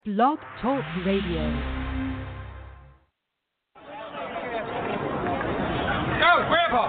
Blog Talk Radio. Go, Grandpa!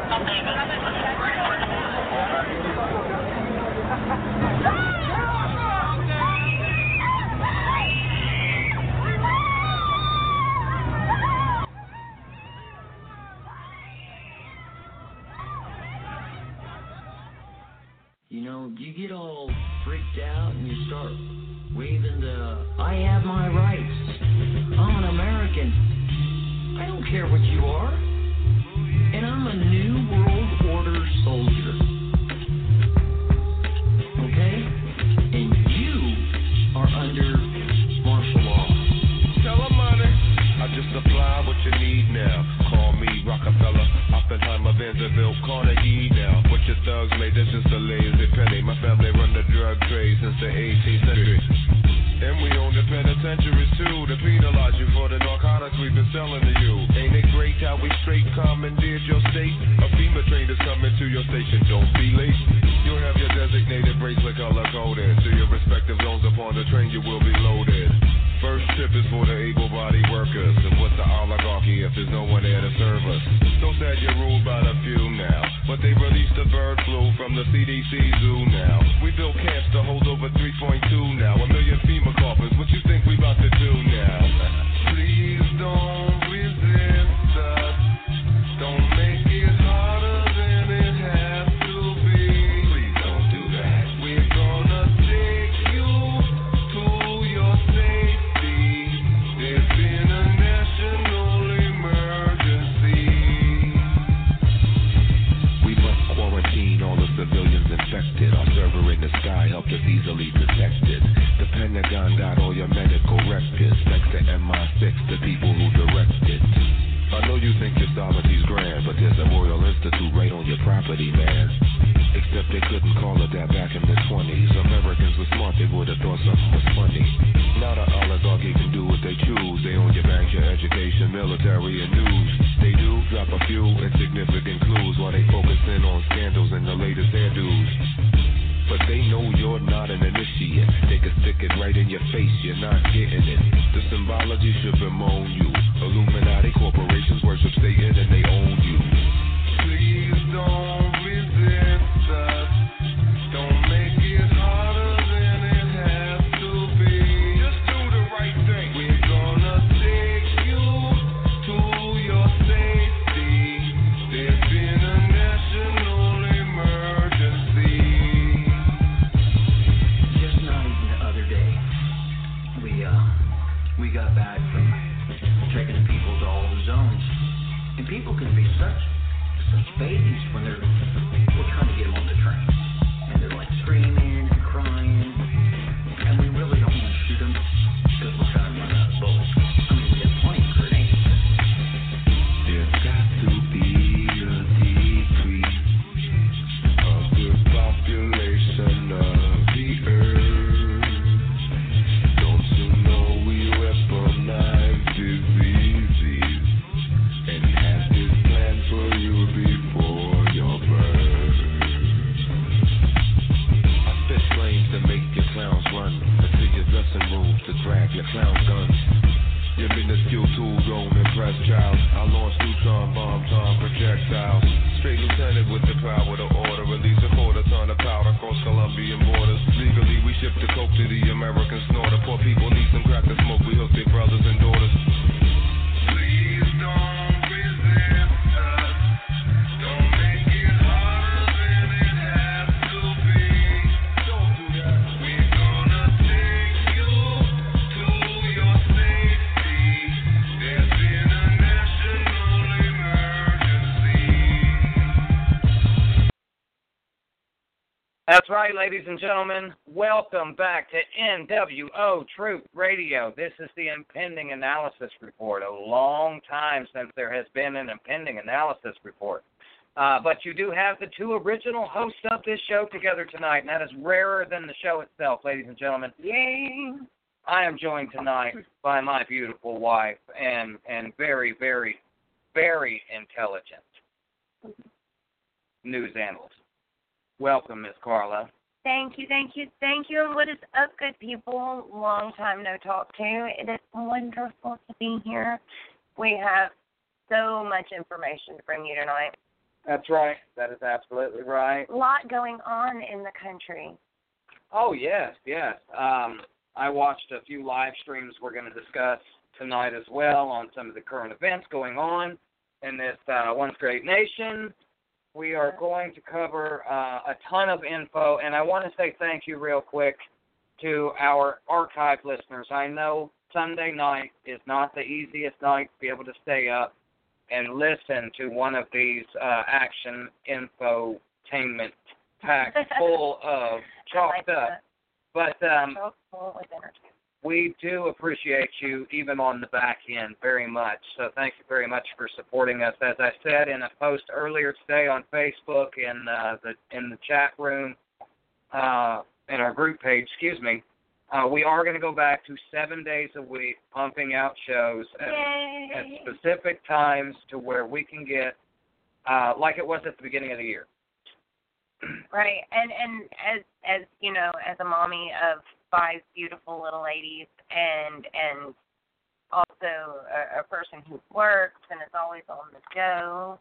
You know, you get all freaked out and you start waving the, I have my rights. I'm an American. I don't care what you are. And I'm a New World Order soldier. Okay? And you are under martial law. Tell them money. I just supply what you need now. Call me Rockefeller, Oppenheimer, Vanderbilt, Carnegie now. What your thugs made, that's just a lazy penny. My family run the drug trade since the 18th century. And we own the penitentiaries too, to penalize you for the narcotics we've been selling to you. Ain't it great how we straight commandeered your state? A FEMA train is coming to your station, don't be late. You'll have your designated bracelet color coded. To your respective zones upon the train you will be loaded. First trip is for the able-bodied workers. And what's the oligarchy if there's no one there to serve us? So sad you're ruled by the few now. But they released the bird flu from the CDC zoo now. We built camps to hold over 3.2 now. 1 million FEMA coffins. What you think we about to do now? Please don't resist us. Don't make it harder than it has to be. Please don't do that. We're gonna take you to your safety. There's been a national emergency. We must quarantine all the civilians infected. Our server in the sky helped us easily detect it. The Pentagon got all your medical records. Thanks to MI6, the people who direct it. I know you think your sovereignty's grand, but there's a Royal Institute right on your property, man. Except they couldn't call it that back in the 20s. Americans were smart, they would have thought something was funny. Now the oligarchy can do what they choose. They own your banks, your education, military, and news. They do drop a few insignificant clues while they focus in on scandals and the latest hairdos. But they know you're not an initiate. They can stick it right in your face, you're not getting it. The symbology should bemoan you. Illuminati corporations worship Satan and they own you. Please don't resist us. Don't make it harder than it has to be. Just do the right thing. We're gonna take you to your safety. There's been a national emergency. Just not even the other day, we got back from taking people to all the zones. And people can be such babies when we're trying to get them on the train. And they're like screaming and crying. And we really don't want to shoot them because we're trying to run out of bullets. I mean, we have plenty of grenades. There's got to be a decrease of the population of the earth. Don't you know we weaponize diseases and have this plan for you before your birth? I spit flames to make your clowns run into your dressing rooms to grab your clown guns. Your minuscule tools don't impress child. I launch neutron bomb time projectiles. Straight lieutenant with the power to order. Release a quarter ton of powder across Colombian borders. Legally we ship the coke to the American snorter. Poor people need some crack to smoke. We hook their brothers and daughters. Please don't resist us. Don't make it harder than it has to be. Don't do that. We're gonna take you to your safety. There's been a national emergency. That's right, ladies and gentlemen. Welcome back to NWO Truth Radio. This is the Impending Analysis Report. A long time since there has been an Impending Analysis Report. But you do have the two original hosts of this show together tonight, and that is rarer than the show itself, ladies and gentlemen. Yay! I am joined tonight by my beautiful wife and very, very, very intelligent news analyst. Welcome, Miss Carla. Thank you. And what is up, good people? Long time no talk to. It is wonderful to be here. We have so much information to bring you tonight. That's right. That is absolutely right. A lot going on in the country. Oh, yes. I watched a few live streams we're going to discuss tonight as well on some of the current events going on in this once great nation. We are going to cover a ton of info, and I want to say thank you real quick to our archive listeners. I know Sunday night is not the easiest night to be able to stay up and listen to one of these action infotainment packs full of chalked up. But we do appreciate you even on the back end very much. So thank you very much for supporting us. As I said in a post earlier today on Facebook in the chat room, in our group page, we are going to go back to 7 days a week pumping out shows at specific times to where we can get like it was at the beginning of the year. Right, and as you know, as a mommy of 5 beautiful little ladies, and also a person who works and is always on the go,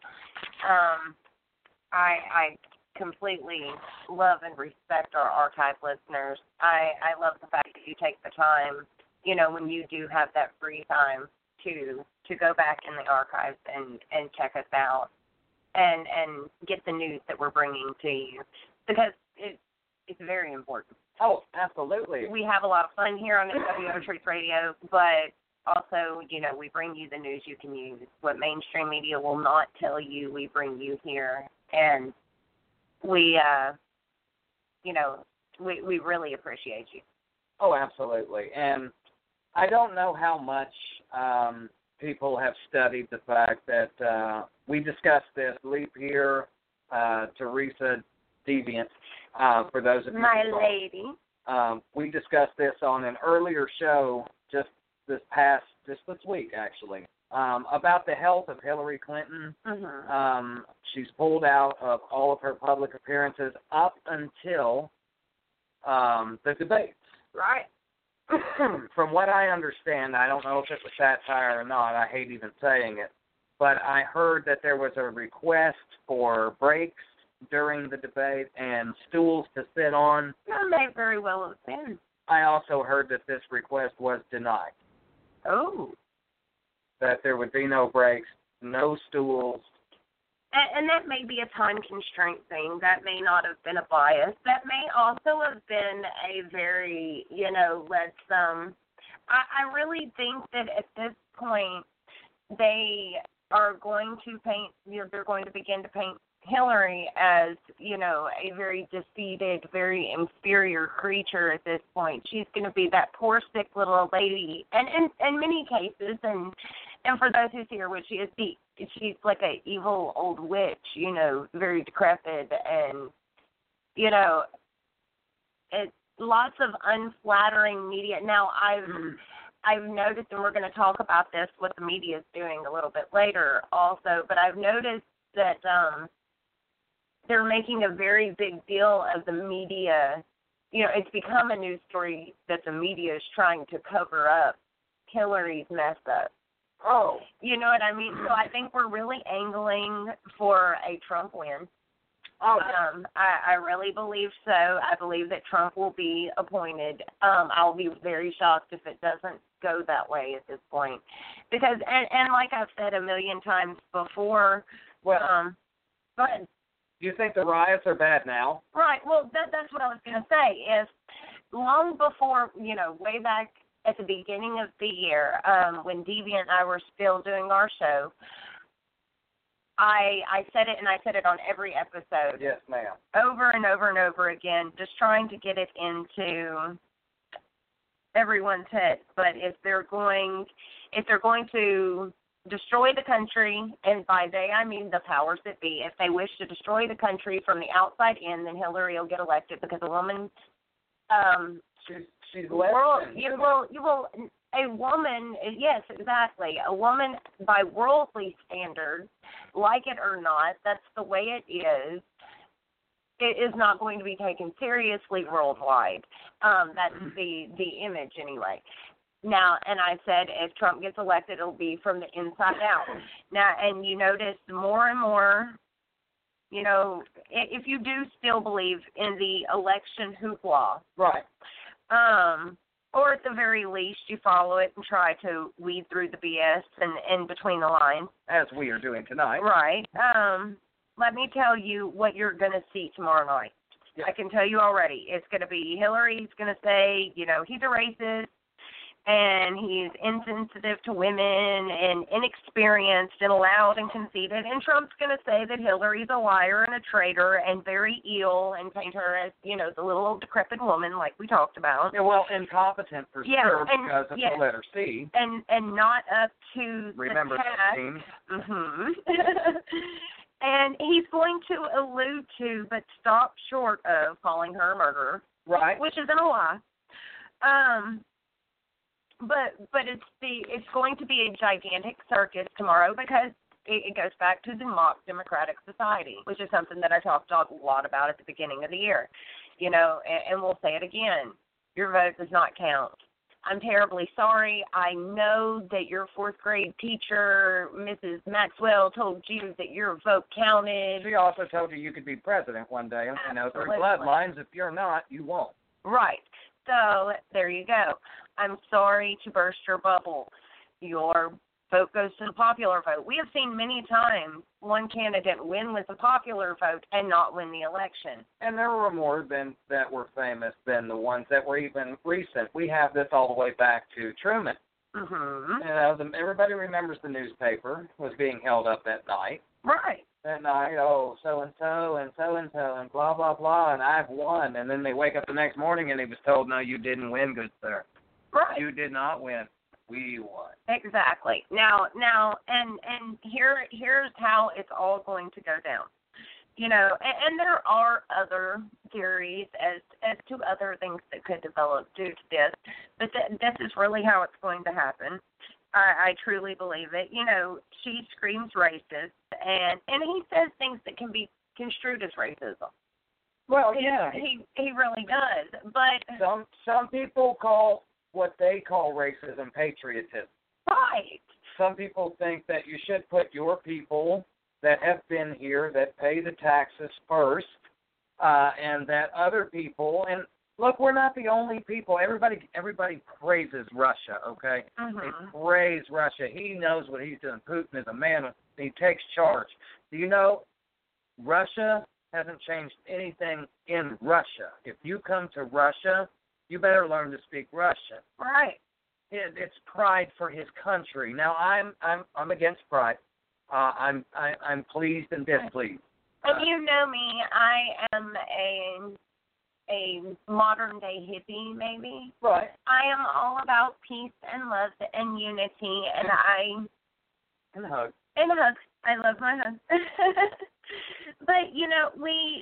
I completely love and respect our archive listeners. I love the fact that you take the time, you know, when you do have that free time to go back in the archives and check us out. And get the news that we're bringing to you, because it's very important. Oh, absolutely. We have a lot of fun here on NWO Truth Radio, but also, you know, we bring you the news you can use. What mainstream media will not tell you, we bring you here, and we really appreciate you. Oh, absolutely. And I don't know how much people have studied the fact that we discussed this leap year, Teresa Deviant, for those of you my who lady. We discussed this on an earlier show just this week, actually, about the health of Hillary Clinton. Mm-hmm. She's pulled out of all of her public appearances up until the debates. Right. From what I understand, I don't know if it was satire or not, I hate even saying it, but I heard that there was a request for breaks during the debate and stools to sit on. That may very well have been. I also heard that this request was denied. Oh. That there would be no breaks, no stools. And that may be a time constraint thing. That may not have been a bias. That may also have been a very, I really think that at this point they are going to paint, they're going to begin to paint Hillary as, a very defeated, very inferior creature at this point. She's going to be that poor, sick little lady. And in many cases, and for those who see her, what she is, she's like an evil old witch, very decrepit, and, it's lots of unflattering media. Now, I've noticed, and we're going to talk about this, what the media is doing a little bit later also, but I've noticed that they're making a very big deal of the media. It's become a news story that the media is trying to cover up Hillary's mess up. Oh. You know what I mean? So I think we're really angling for a Trump win. Oh. I really believe so. I believe that Trump will be appointed. I'll be very shocked if it doesn't go that way at this point. Because, and like I've said a million times before, well, go ahead. Do you think the riots are bad now? Right. Well, that's what I was going to say. Is long before, way back at the beginning of the year, when Deviant and I were still doing our show, I said it, and I said it on every episode. Yes, ma'am. Over and over and over again, just trying to get it into everyone's head. But if they're going to destroy the country, and by they I mean the powers that be, if they wish to destroy the country from the outside in, then Hillary will get elected, because a woman, she's less. A woman, yes, exactly. A woman, by worldly standards, like it or not, that's the way it it is not going to be taken seriously worldwide. That's the image anyway. Now, and I said if Trump gets elected, it'll be from the inside out. Now, and you notice more and more, you know, if you do still believe in the election hoopla, Right. or at the very least you follow it and try to weed through the BS and in between the lines. As we are doing tonight. Right. Let me tell you what you're going to see tomorrow night. Yeah. I can tell you already. It's going to be Hillary's going to say, you know, he's a racist and he's insensitive to women and inexperienced and loud and conceited. And Trump's going to say that Hillary's a liar and a traitor and very ill and paint her as, you know, the little old decrepit woman like we talked about. Yeah, well, incompetent for sure and, because of the letter C. And not up to Remember the task. And he's going to allude to, but stop short of, calling her a murderer. Right. Which isn't a lie. But it's going to be a gigantic circus tomorrow because it goes back to the mock democratic society, which is something that I talked a lot about at the beginning of the year. You know, and we'll say it again. Your vote does not count. I'm terribly sorry. I know that your fourth grade teacher, Mrs. Maxwell, told you that your vote counted. She also told you could be president one day. You know, through Absolutely. bloodlines, if you're not, you won't. Right. So there you go. I'm sorry to burst your bubble. Your vote goes to the popular vote. We have seen many times one candidate win with the popular vote and not win the election. And there were more than that were famous than the ones that were even recent. We have this all the way back to Truman. Mm-hmm. You know, everybody remembers the newspaper was being held up that night. Right. That night, oh, so-and-so and so-and-so and blah, blah, blah, and I've won. And then they wake up the next morning and he was told, no, you didn't win, good sir. Right. You did not win. We won. Exactly. Now, and here's how it's all going to go down. You know, and there are other theories as to other things that could develop due to this, but this is really how it's going to happen. I truly believe it. You know, she screams racist, and he says things that can be construed as racism. Well, yeah. He really does. But some people call what they call racism patriotism. Right. Some people think that you should put your people that have been here, that pay the taxes first, and that other people, and look, we're not the only people. Everybody praises Russia, okay? Mm-hmm. They praise Russia. He knows what he's doing. Putin is a man. He takes charge. Do you know Russia hasn't changed anything in Russia? If you come to Russia, you better learn to speak Russian. Right. It's pride for his country. Now I'm against pride. I'm pleased and displeased. And you know me, I am a modern day hippie, maybe. Right. I am all about peace and love and unity, and And hugs. hugs. I love my hugs. But you know,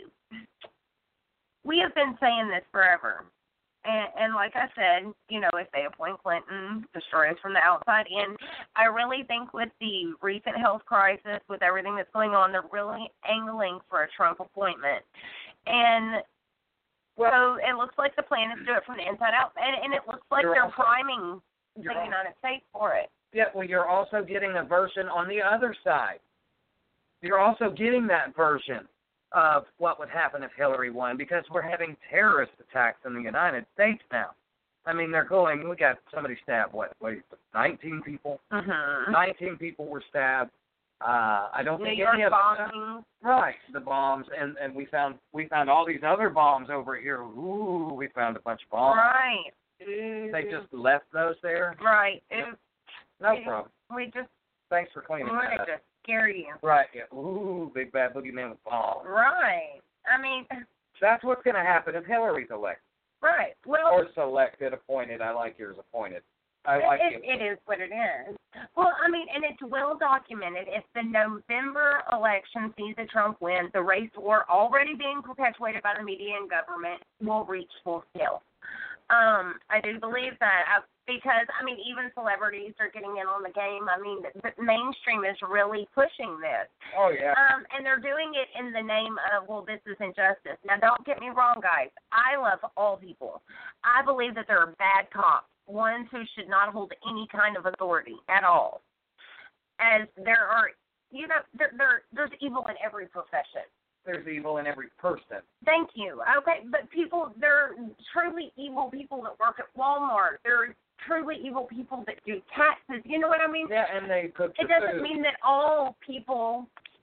we have been saying this forever. And like I said, you know, if they appoint Clinton, destroy us from the outside in. I really think with the recent health crisis, with everything that's going on, they're really angling for a Trump appointment. And so it looks like the plan is to do it from the inside out. And it looks like they're priming the United States for it. Yeah, well, you're also getting a version on the other side. You're also getting that version of what would happen if Hillary won, because we're having terrorist attacks in the United States now. I mean, we got somebody stabbed, 19 people? Mm-hmm. 19 people were stabbed. I don't think New York any of bombings. Right, the bombs, and we found all these other bombs over here. Ooh, we found a bunch of bombs. Right. They just left those there? Right. No problem. Thanks for cleaning that up. Just scare you. Right, yeah. Ooh, big bad boogeyman with bombs. Right. I mean, that's what's going to happen if Hillary's elected. Right. Well, or selected, appointed. I like yours, appointed. It is what it is. Well, I mean, and it's well documented. If the November election sees a Trump win, the race war already being perpetuated by the media and government will reach full scale. I do believe that. Because, I mean, even celebrities are getting in on the game. I mean, the mainstream is really pushing this. Oh, yeah. And they're doing it in the name of, well, this is injustice. Now, don't get me wrong, guys. I love all people. I believe that there are bad cops, ones who should not hold any kind of authority at all. As there are, you know, there's evil in every profession. There's evil in every person. Thank you. Okay, but people, there are truly evil people that work at Walmart. There are truly evil people that do taxes. You know what I mean? Yeah, and they cook the It doesn't food. mean that all people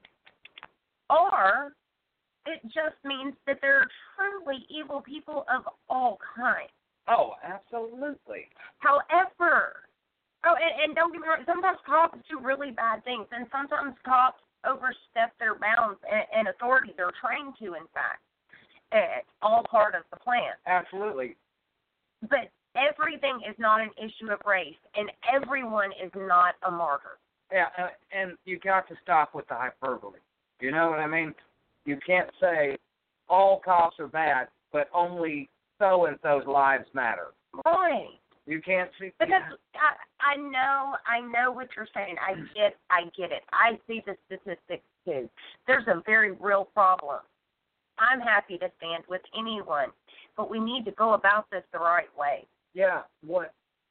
are. It just means that there are truly evil people of all kinds. Oh, absolutely. However, and don't get me wrong, sometimes cops do really bad things, and sometimes cops overstep their bounds and authority they're trained to, in fact. It's all part of the plan. Absolutely. But everything is not an issue of race, and everyone is not a martyr. Yeah, and you got to stop with the hyperbole. You know what I mean? You can't say all cops are bad, but only so-and-so's lives matter. Right. You can't see... Because I know what you're saying. I get it. I see the statistics too. There's a very real problem. I'm happy to stand with anyone, but we need to go about this the right way. Yeah, what?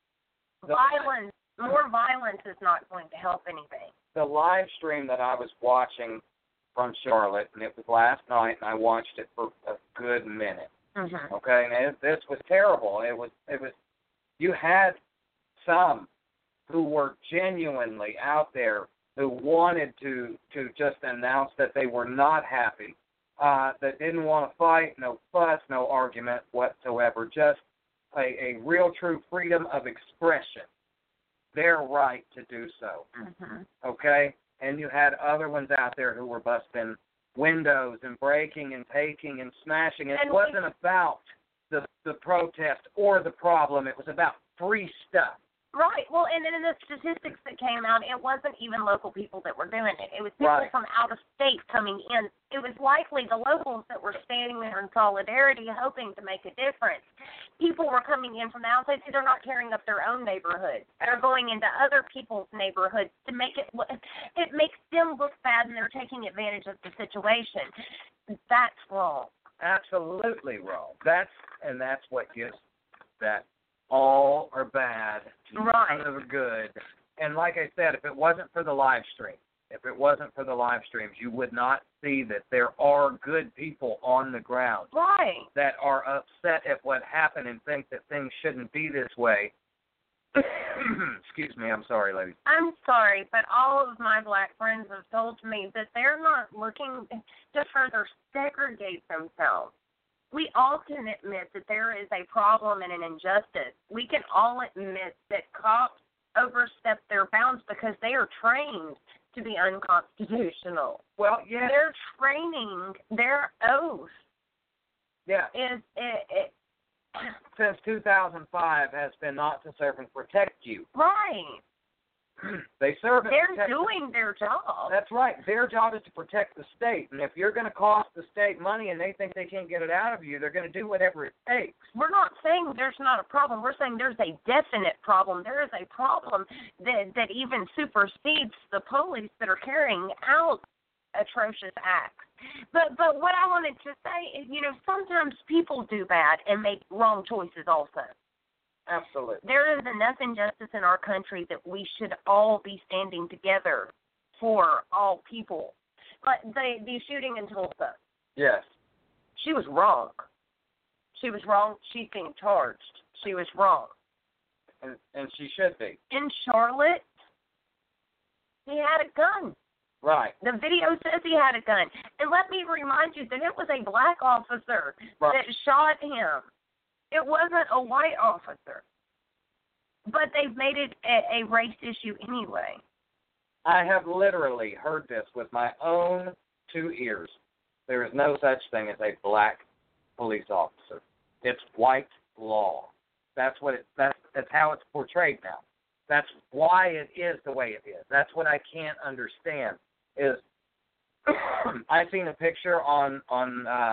More violence is not going to help anything. The live stream that I was watching from Charlotte, and it was last night, and I watched it for a good minute. Mm-hmm. Okay, and this was terrible. It was. You had some who were genuinely out there who wanted to just announce that they were not happy, that didn't want to fight, no fuss, no argument whatsoever, just a real true freedom of expression, their right to do so. Mm-hmm. Okay? And you had other ones out there who were busting windows and breaking and taking and smashing. It wasn't about the protest or the problem. It was about free stuff. Right. Well, and then in the statistics that came out, it wasn't even local people that were doing it. It was people from out of state coming in. It was likely the locals that were standing there in solidarity, hoping to make a difference. People were coming in from the outside. See, they're not tearing up their own neighborhoods. They're going into other people's neighborhoods to make it. It makes them look bad, and they're taking advantage of the situation. That's wrong. Absolutely wrong. That's what gives that all are bad, right? None are good. And like I said, if it wasn't for the live streams, you would not see that there are good people on the ground, right? That are upset at what happened and think that things shouldn't be this way. Excuse me, I'm sorry, ladies. I'm sorry, but all of my black friends have told me that they're not looking to further segregate themselves. We all can admit that there is a problem and an injustice. We can all admit that cops overstep their bounds because they are trained to be unconstitutional. Well, yeah. Their training, their oath, is since 2005 has been not to serve and protect you. Right. They serve and They're protect. doing their job. That's right. Their job is to protect the state. And if you're going to cost the state money and they think they can't get it out of you, they're going to do whatever it takes. We're not saying there's not a problem. We're saying there's a definite problem. There is a problem that even supersedes the police that are carrying out atrocious acts. But what I wanted to say is, sometimes people do bad and make wrong choices also. Absolutely. There is enough injustice in our country that we should all be standing together for all people. But the shooting in Tulsa. Yes. She was wrong. She was wrong. She's being charged. She was wrong. And she should be. In Charlotte, he had a gun. Right. The video says he had a gun. And let me remind you that it was a black officer that shot him. It wasn't a white officer. But they've made it a race issue anyway. I have literally heard this with my own 2 ears. There is no such thing as a black police officer. It's white law. That's how it's portrayed now. That's why it is the way it is. That's what I can't understand. Is I seen a picture on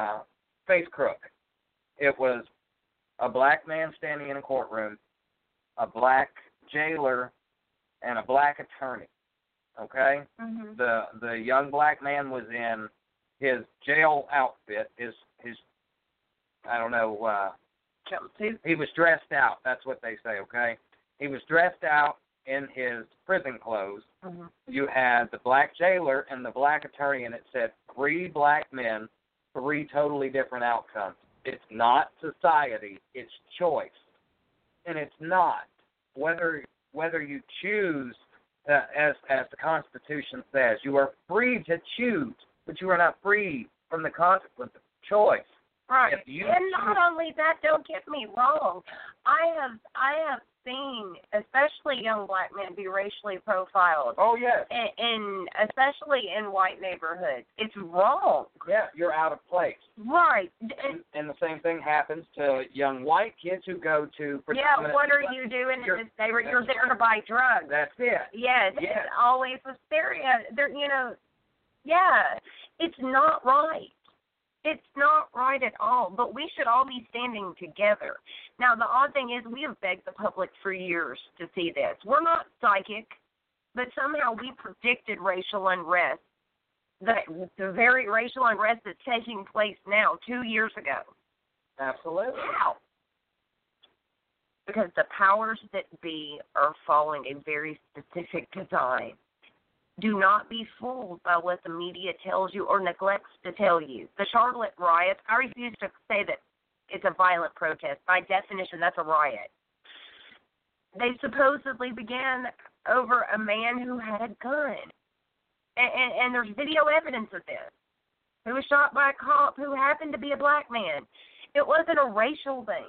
Face Crook. It was a black man standing in a courtroom, a black jailer, and a black attorney. Okay? Mhm. The young black man was in his jail outfit, his I don't know, Jumpsuit. he was dressed out. That's what they say, okay? He was dressed out in his prison clothes. Mhm. You had the black jailer and the black attorney, and it said 3 black men, 3 totally different outcomes. It's not society, it's choice. And it's not. Whether you choose, as the Constitution says, you are free to choose, but you are not free from the consequence of choice. Right. If you And not only that, don't get me wrong. I have seen, especially young black men, be racially profiled. Oh, yes. In especially in white neighborhoods. It's wrong. Yeah, you're out of place. Right. And the same thing happens to young white kids who go to... Yeah, what are you doing in this neighborhood? You're there to buy drugs. That's it. Yes, Yes. it's always hysteria. It's not right. It's not right at all, but we should all be standing together. Now, the odd thing is we have begged the public for years to see this. We're not psychic, but somehow we predicted racial unrest, the very racial unrest that's taking place now 2 years ago. Absolutely. How? Because the powers that be are following a very specific design. Do not be fooled by what the media tells you or neglects to tell you. The Charlotte riots, I refuse to say that it's a violent protest. By definition, that's a riot. They supposedly began over a man who had a gun. And there's video evidence of this. Who was shot by a cop who happened to be a black man. It wasn't a racial thing.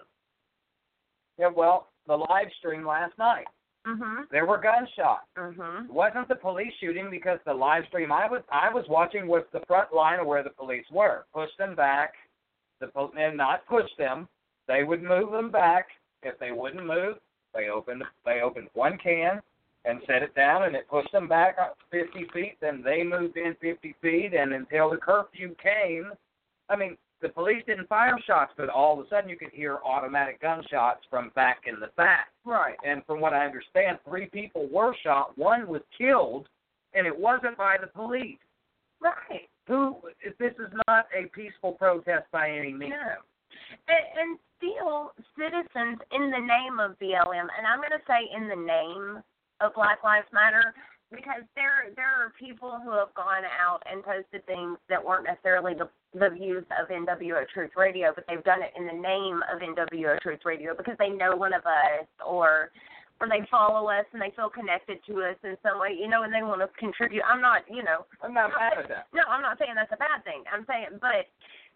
Yeah, well, the live stream last night, Mhm. there were gunshots. Mhm. It wasn't the police shooting, because the live stream I was watching was the front line of where the police were. Push them back, and not push them. They would move them back. If they wouldn't move, they opened one can and set it down, and it pushed them back 50 feet. Then they moved in 50 feet, and until the curfew came, I mean, the police didn't fire shots, but all of a sudden you could hear automatic gunshots from back in the back. Right. And from what I understand, 3 people were shot. 1 was killed, and it wasn't by the police. Right. This is not a peaceful protest by any means. No. And still, citizens in the name of BLM, and I'm going to say in the name of Black Lives Matter, because there are people who have gone out and posted things that weren't necessarily the views of NWO Truth Radio, but they've done it in the name of NWO Truth Radio because they know one of us or they follow us and they feel connected to us in some way, and they want to contribute. I'm not mad at that. No, I'm not saying that's a bad thing. I'm saying, but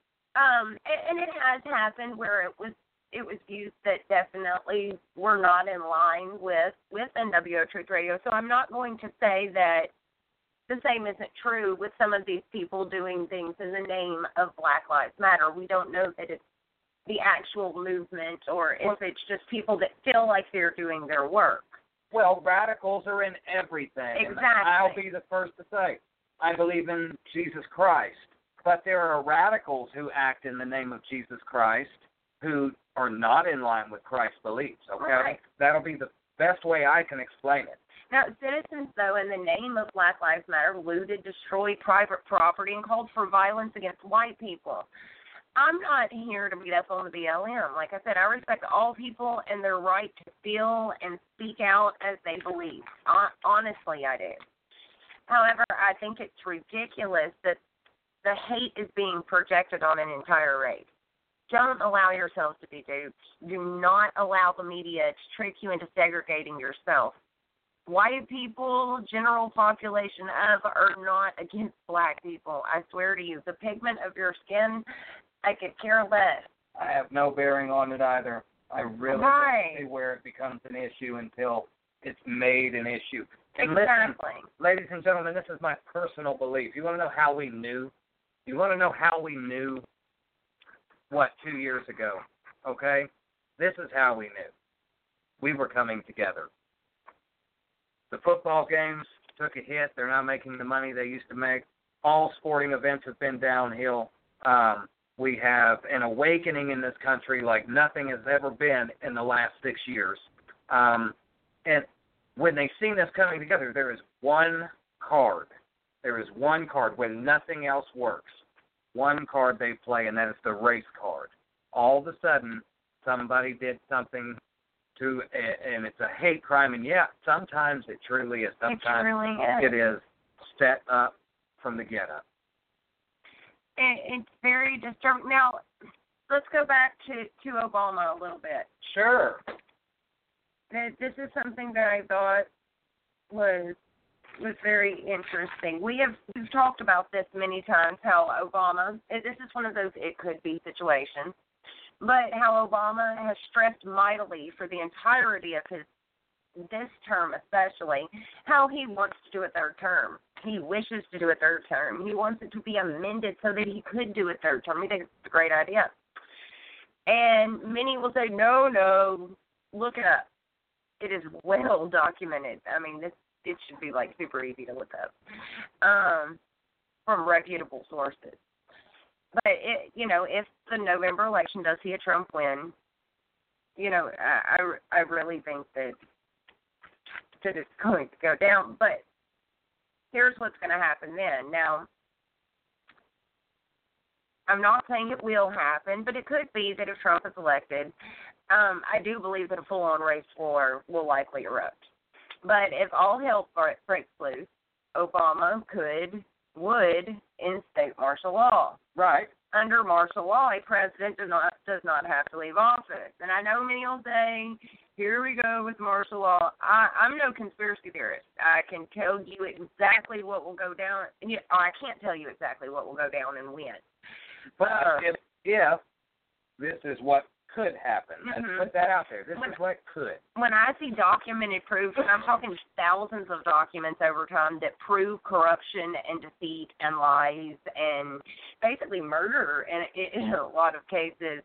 and it has happened where it was views that definitely were not in line with NWO Truth Radio. So I'm not going to say that the same isn't true with some of these people doing things in the name of Black Lives Matter. We don't know that it's the actual movement or if it's just people that feel like they're doing their work. Well, radicals are in everything. Exactly. And I'll be the first to say, I believe in Jesus Christ. But there are radicals who act in the name of Jesus Christ who are not in line with Christ's beliefs, okay? Right. That'll be the best way I can explain it. Now, citizens, though, in the name of Black Lives Matter, looted, destroyed private property, and called for violence against white people. I'm not here to beat up on the BLM. Like I said, I respect all people and their right to feel and speak out as they believe. Honestly, I do. However, I think it's ridiculous that the hate is being projected on an entire race. Don't allow yourselves to be duped. Do not allow the media to trick you into segregating yourself. White people, general population of, are not against black people. I swear to you, the pigment of your skin, I could care less. I have no bearing on it either. I really don't see where it becomes an issue until it's made an issue. And exactly. Listen, ladies and gentlemen, this is my personal belief. You want to know how we knew? You want to know how we knew? 2 years ago, okay? This is how we knew. We were coming together. The football games took a hit. They're not making the money they used to make. All sporting events have been downhill. We have an awakening in this country like nothing has ever been in the last 6 years. And when they seen this coming together, there is one card. There is one card when nothing else works. One card they play, and that is the race card. All of a sudden, somebody did something to, and it's a hate crime. And yeah, sometimes it truly is. Sometimes it is set up from the get-up. It's very disturbing. Now, let's go back to Obama a little bit. Sure. This is something that I thought was very interesting. We've talked about this many times, how Obama, this is one of those it could be situations, but how Obama has stressed mightily for the entirety of this term especially, how he wants to do a third term. He wishes to do a third term. He wants it to be amended so that he could do a third term. He thinks it's a great idea. And many will say, no, look it up. It is well documented. I mean, it should be like super easy to look up from reputable sources. But if the November election does see a Trump win, I really think that it's going to go down. But here's what's going to happen then. Now, I'm not saying it will happen, but it could be that if Trump is elected, I do believe that a full-on race war will likely erupt. But if all hell breaks loose, Obama would instate martial law. Right. Under martial law, a president does not have to leave office. And I know many will say, here we go with martial law. I'm no conspiracy theorist. I can tell you exactly what will go down. I can't tell you exactly what will go down and when. But if this is what could happen, let's put that out there. This is what could. When I see documented proof, and I'm talking thousands of documents over time that prove corruption and deceit and lies and basically murder in a lot of cases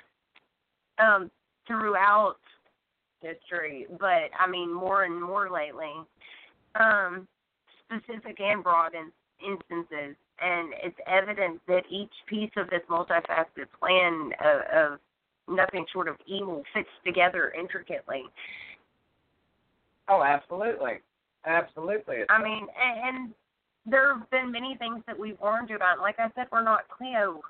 throughout history, but I mean more and more lately, specific and broad instances. And it's evident that each piece of this multifaceted plan of nothing short of evil fits together intricately. Oh, absolutely. Absolutely. I mean, and there have been many things that we've warned you about. Like I said, we're not Cleo.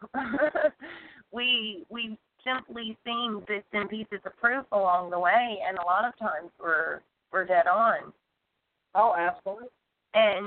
We've simply seen bits and pieces of proof along the way, and a lot of times we're dead on. Oh, absolutely. And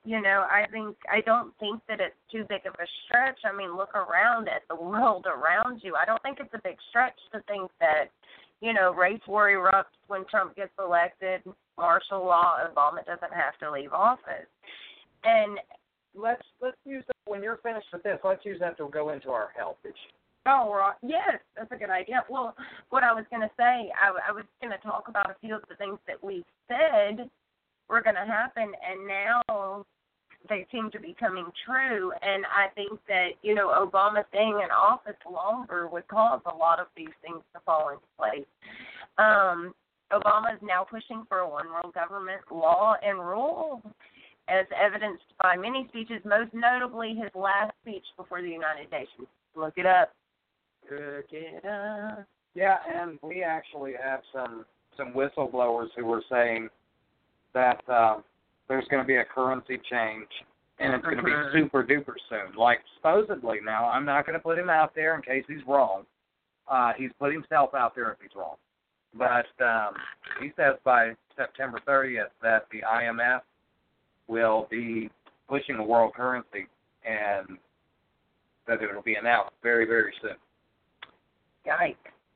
I don't think that it's too big of a stretch. I mean, look around at the world around you. I don't think it's a big stretch to think that, race war erupts when Trump gets elected, martial law, Obama doesn't have to leave office. And let's use that when you're finished with this. Let's use that to go into our health issue. Oh, right. Yes, that's a good idea. Well, what I was going to say, I was going to talk about a few of the things that we said were going to happen, and now they seem to be coming true. And I think that, Obama staying in office longer would cause a lot of these things to fall into place. Obama is now pushing for a one-world government law and rule, as evidenced by many speeches, most notably his last speech before the United Nations. Look it up. Look it up. Yeah, and we actually have some whistleblowers who were saying that there's going to be a currency change, and it's going to be super duper soon. Like, supposedly now, I'm not going to put him out there in case he's wrong. He's put himself out there if he's wrong. But he says by September 30th that the IMF will be pushing a world currency, and that it will be announced very, very soon. Yikes.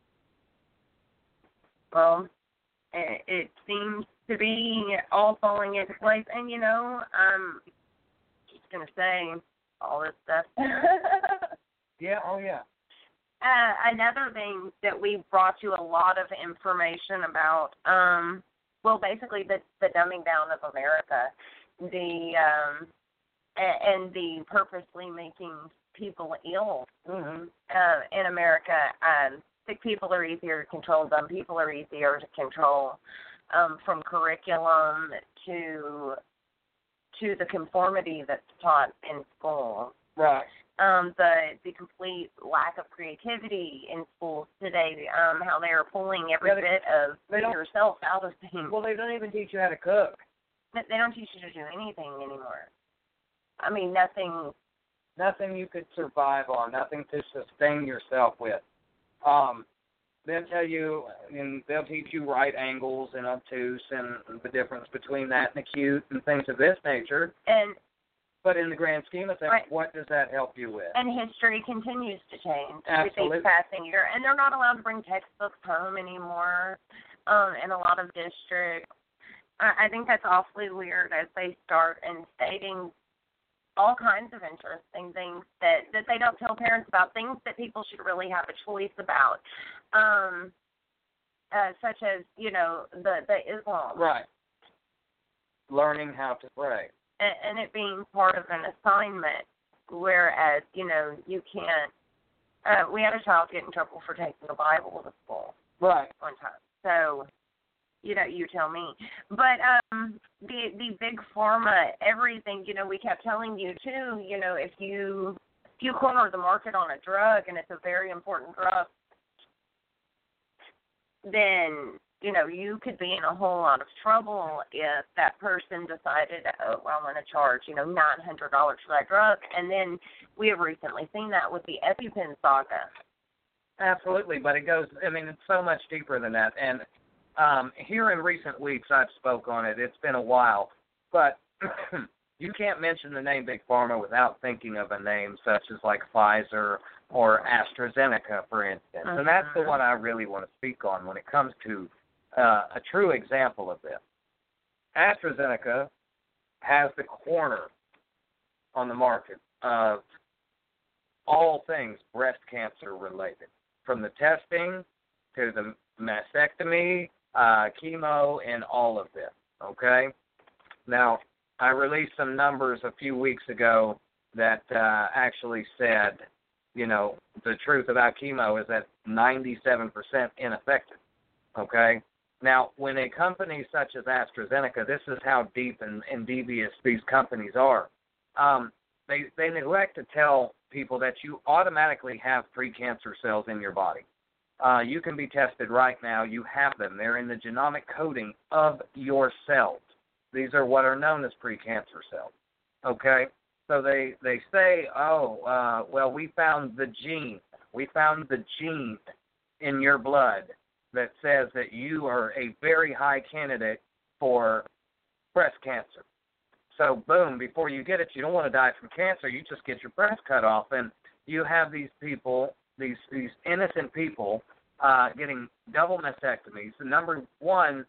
Well, it seems to be all falling into place. And, I'm just going to say all this stuff. Yeah, oh, yeah. Another thing that we brought you a lot of information about, basically the dumbing down of America, and the purposely making people ill in America. Sick people are easier to control. Dumb people are easier to control, from curriculum to the conformity that's taught in school. Right. the complete lack of creativity in schools today, how they are pulling every bit of yourself out of things. Well, they don't even teach you how to cook. They don't teach you to do anything anymore. I mean, nothing. Nothing you could survive on, nothing to sustain yourself with. They'll tell you, and they'll teach you right angles and obtuse and the difference between that and acute and things of this nature. But in the grand scheme of things, what does that help you with? And history continues to change Absolutely. with each passing year. And they're not allowed to bring textbooks home anymore in a lot of districts. I think that's awfully weird as they start instating all kinds of interesting things that they don't tell parents about, things that people should really have a choice about, such as, the Islam. Right. Learning how to pray. And it being part of an assignment, whereas, you can't, we had a child get in trouble for taking the Bible to school. Right. One time. So, you tell me. But the big pharma, everything, we kept telling you, too, if you corner the market on a drug, and it's a very important drug, then, you could be in a whole lot of trouble if that person decided, I want to charge, $900 for that drug. And then we have recently seen that with the EpiPen saga. Absolutely, but it goes, it's so much deeper than that. And here in recent weeks, I've spoke on it. It's been a while, but you can't mention the name Big Pharma without thinking of a name such as like Pfizer or AstraZeneca, for instance. And that's the one I really want to speak on when it comes to a true example of this. AstraZeneca has the corner on the market of all things breast cancer related, from the testing to the mastectomy, chemo, and all of this, okay? Now, I released some numbers a few weeks ago that actually said, the truth about chemo is that 97% ineffective, okay? Now, when a company such as AstraZeneca, this is how deep and devious these companies are, they neglect to tell people that you automatically have precancer cells in your body. You can be tested right now. You have them. They're in the genomic coding of your cells. These are what are known as precancer cells, okay? So they say, well, we found the gene. We found the gene in your blood that says that you are a very high candidate for breast cancer. So, boom, before you get it, you don't want to die from cancer. You just get your breast cut off, and you have these people, these innocent people, getting double mastectomies. So number one,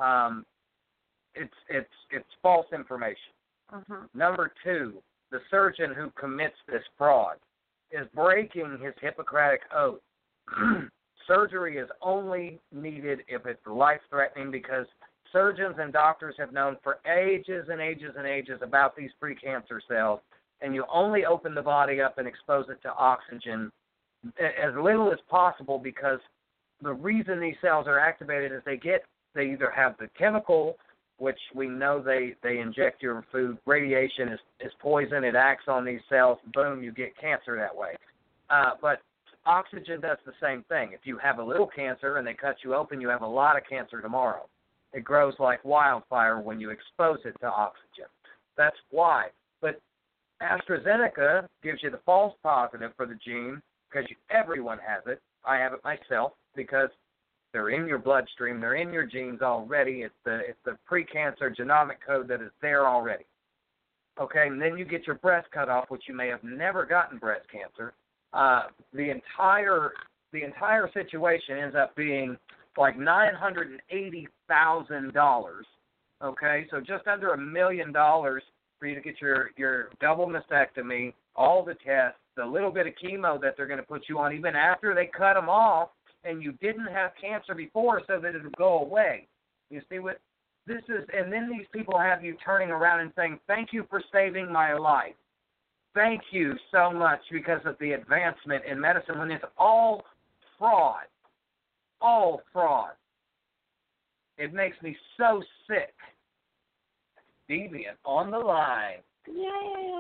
it's false information. Number two, the surgeon who commits this fraud is breaking his Hippocratic oath. Surgery is only needed if it's life-threatening, because surgeons and doctors have known for ages and ages and ages about these precancer cells, and you only open the body up and expose it to oxygen as little as possible, because the reason these cells are activated is they either have the chemical, which we know they inject your food. Radiation is poison. It acts on these cells. Boom, you get cancer that way. But oxygen does the same thing. If you have a little cancer and they cut you open, you have a lot of cancer tomorrow. It grows like wildfire when you expose it to oxygen. That's why. But AstraZeneca gives you the false positive for the gene, because everyone has it. I have it myself, because they're in your bloodstream. They're in your genes already. It's the precancer genomic code that is there already. Okay, and then you get your breast cut off, which you may have never gotten breast cancer. The entire situation ends up being like $980,000. Okay, so just under $1 million for you to get your double mastectomy, all the tests, the little bit of chemo that they're going to put you on, even after they cut them off, and you didn't have cancer before, so that it'll go away. You see what this is? And then these people have you turning around and saying, "Thank you for saving my life. Thank you so much because of the advancement in medicine," when it's all fraud. All fraud. It makes me so sick. Deviant on the line. Yay!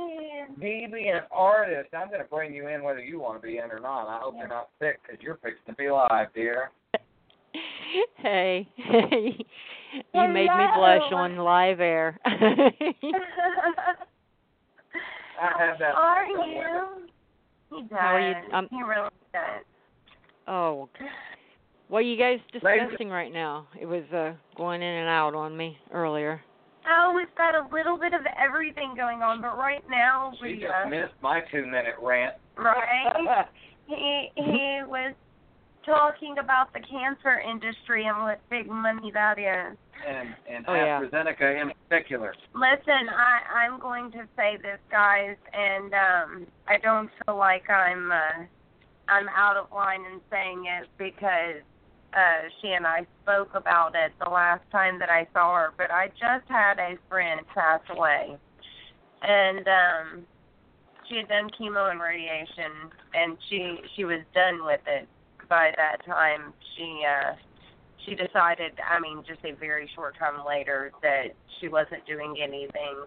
Me being an artist, I'm going to bring you in whether you want to be in or not. I hope you're not sick because you're fixing to be live, dear. Hey. You made me blush on live air. I have that. Are you? He does. How are you? He really does. Oh. What are you guys discussing right now? It was going in and out on me earlier. Oh, we've got a little bit of everything going on, but right now She we just missed my 2-minute rant. right. He was talking about the cancer industry and what big money that is. And yeah. AstraZeneca in particular. Listen, I'm going to say this, guys, and I don't feel like I'm out of line in saying it because she and I spoke about it the last time that I saw her. But I just had a friend pass away, and she had done chemo and radiation, and she was done with it by that time. She decided, I mean, just a very short time later, that she wasn't doing anything.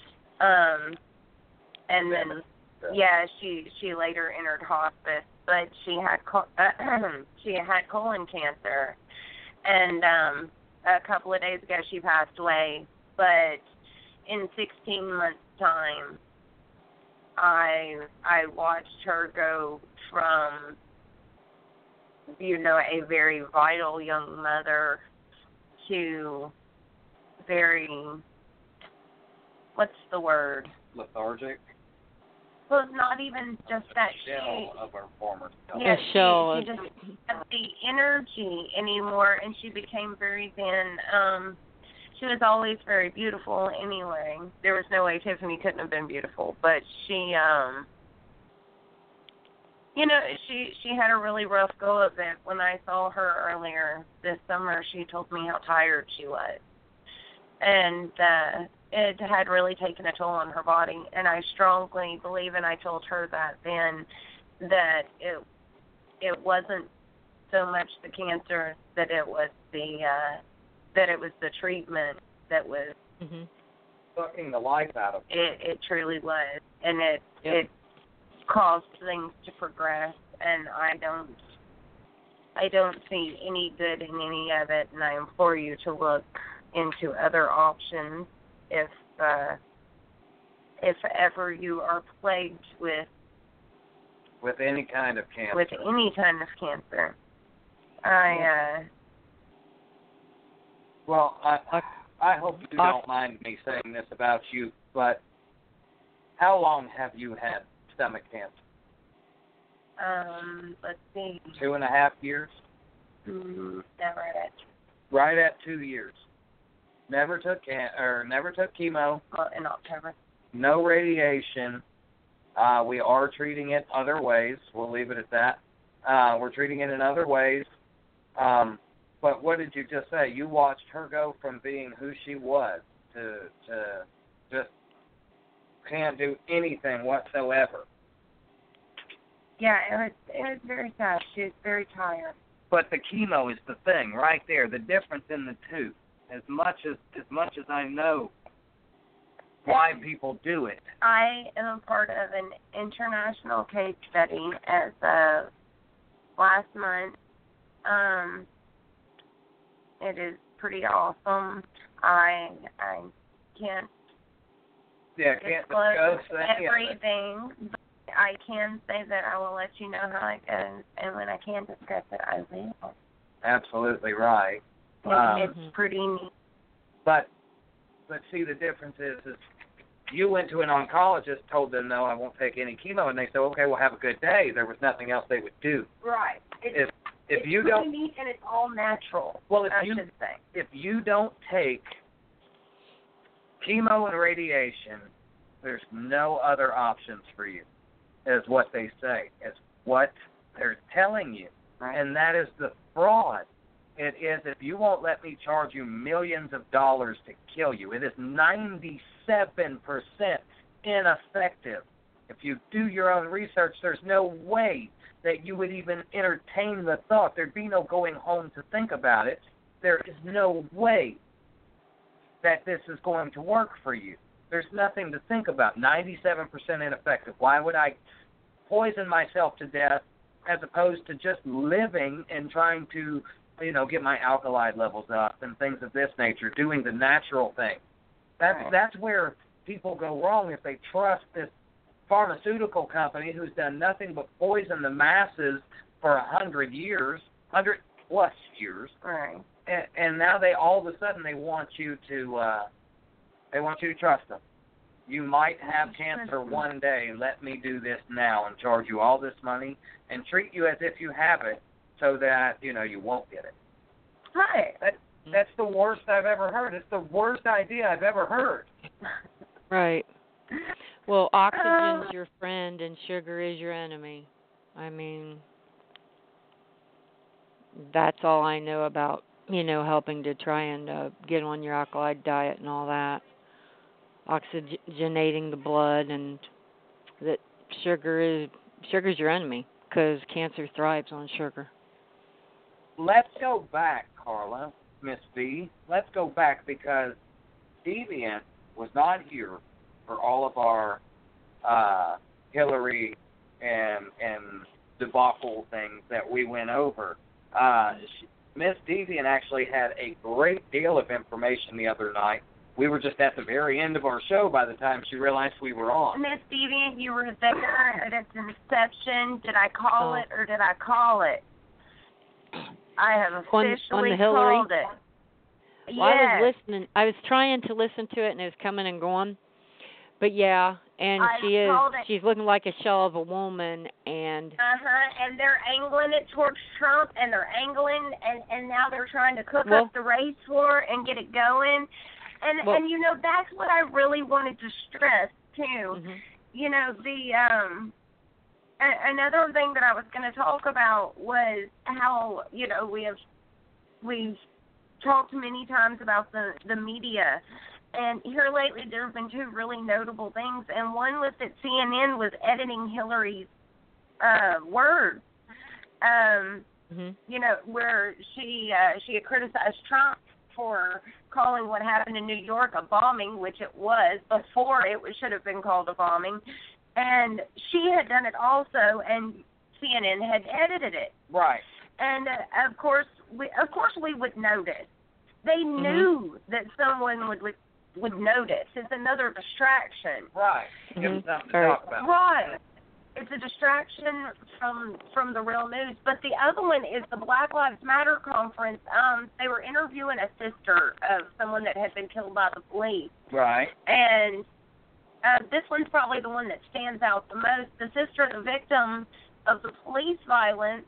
And then, yeah, she later entered hospice, but she had colon cancer, and a couple of days ago she passed away. But in 16 months' time, I watched her go from, you know, a very vital young mother to very, what's the word? Lethargic. Well, it's not even just that Shell of our former self. yeah, A shell she of- just had the energy anymore, and she became very thin. She was always very beautiful anyway. There was no way Tiffany couldn't have been beautiful, but she, you know, she had a really rough go of it. When I saw her earlier this summer, she told me how tired she was. And it had really taken a toll on her body. And I strongly believe, and I told her that then, that it wasn't so much the cancer, that it was the treatment that was Sucking the life out of her. it truly was. And it caused things to progress, and I don't see any good in any of it, and I implore you to look into other options if ever you are plagued with any kind of cancer. with any kind of cancer. Well, I hope you don't mind me saying this about you, but how long have you had stomach cancer? Let's see. 2.5 years? Never it. Right at 2 years. Never took chemo. Well, in October. No radiation. We are treating it other ways. We'll leave it at that. We're treating it in other ways. But what did you just say? You watched her go from being who she was to just can't do anything whatsoever. Yeah, it was very sad. She was very tired. But the chemo is the thing right there. The difference in the two. As much as I know why people do it. I am a part of an international case study as of last month. It is pretty awesome. I can't disclose everything, but I can say that I will let you know how it goes, and when I can discuss it, I will. Absolutely right. It's pretty neat. But see, the difference is you went to an oncologist, told them, no, I won't take any chemo, and they said, okay, well, have a good day. There was nothing else they would do. Right. If you really don't, neat, and it's all natural. well, I should say. if you don't take chemo and radiation, there's no other options for you, is what they say. It's what they're telling you. Right. And that is the fraud. It is, if you won't let me charge you millions of dollars to kill you, it is 97% ineffective. If you do your own research, there's no way that you would even entertain the thought. There'd be no going home to think about it. There is no way that this is going to work for you. There's nothing to think about. 97% ineffective. Why would I poison myself to death as opposed to just living and trying to, get my alkali levels up and things of this nature, doing the natural thing? That's where people go wrong if they trust this pharmaceutical company who's done nothing but poison the masses for 100 years, 100+ years. Right. And now they all of a sudden they want you to trust them. You might have cancer one day. Let me do this now and charge you all this money and treat you as if you have it, so that you won't get it. Right. That's the worst I've ever heard. It's the worst idea I've ever heard. Right. Well, oxygen's your friend and sugar is your enemy. I mean, that's all I know about, helping to try and get on your alkali diet and all that. Oxygenating the blood, and that sugar's your enemy because cancer thrives on sugar. Let's go back, Carla, Miss B. Let's go back because Deviant was not here for all of our Hillary and debacle things that we went over. Miss Deviant actually had a great deal of information the other night. We were just at the very end of our show by the time she realized we were on. Miss Deviant, you were there at its inception. Did I call it or did I call it? I have officially on the Hillary? called it. Well, yes. I was listening. I was trying to listen to it, and it was coming and going. But yeah, and she's looking like a shell of a woman, and and they're angling it towards Trump, and they're angling, and now they're trying to cook up the race war and get it going, and that's what I really wanted to stress too. Mm-hmm. Another thing that I was going to talk about was how we've talked many times about the media. And here lately there have been two really notable things, and one was that CNN was editing Hillary's words, where she had criticized Trump for calling what happened in New York a bombing, which it was. Before it should have been called a bombing. And she had done it also, and CNN had edited it. Right. And, of course, we would notice. They knew that someone would notice. It's another distraction. Right. Give them something to talk about. Right. It's a distraction from the real news. But the other one is the Black Lives Matter conference. They were interviewing a sister of someone that had been killed by the police. Right. And this one's probably the one that stands out the most. The sister of the victim of the police violence,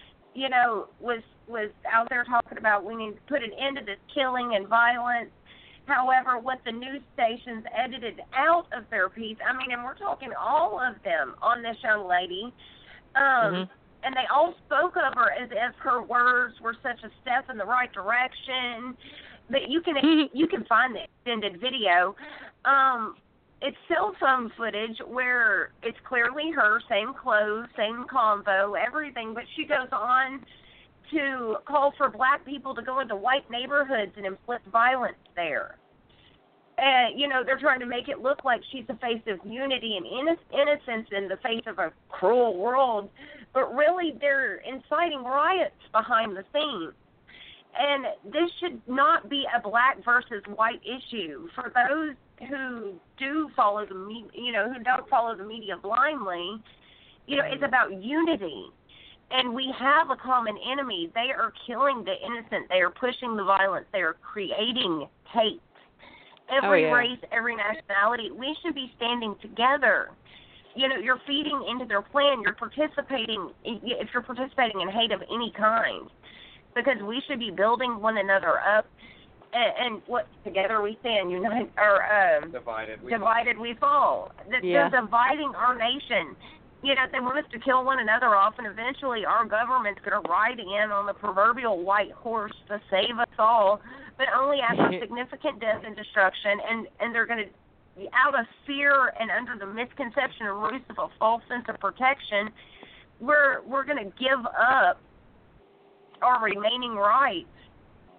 was out there talking about we need to put an end to this killing and violence. However, what the news stations edited out of their piece, and we're talking all of them on this young lady, and they all spoke of her as if her words were such a step in the right direction. But you can find the extended video. It's cell phone footage where it's clearly her, same clothes, same convo, everything, but she goes on to call for black people to go into white neighborhoods and inflict violence there. And, they're trying to make it look like she's the face of unity and innocence in the face of a cruel world, but really they're inciting riots behind the scenes. And this should not be a black versus white issue. For those who do follow the media, who don't follow the media blindly, it's about unity. And we have a common enemy. They are killing the innocent. They are pushing the violence. They are creating hate. Every race, every nationality, we should be standing together. You're feeding into their plan. You're participating, if you're participating in hate of any kind, because we should be building one another up. And what together we stand, unite, or divided we fall. They're dividing our nation. They want us to kill one another off, and eventually our government's going to ride in on the proverbial white horse to save us all, but only after significant death and destruction. And they're going to, out of fear and under the misconception and ruse of a false sense of protection, we're going to give up our remaining rights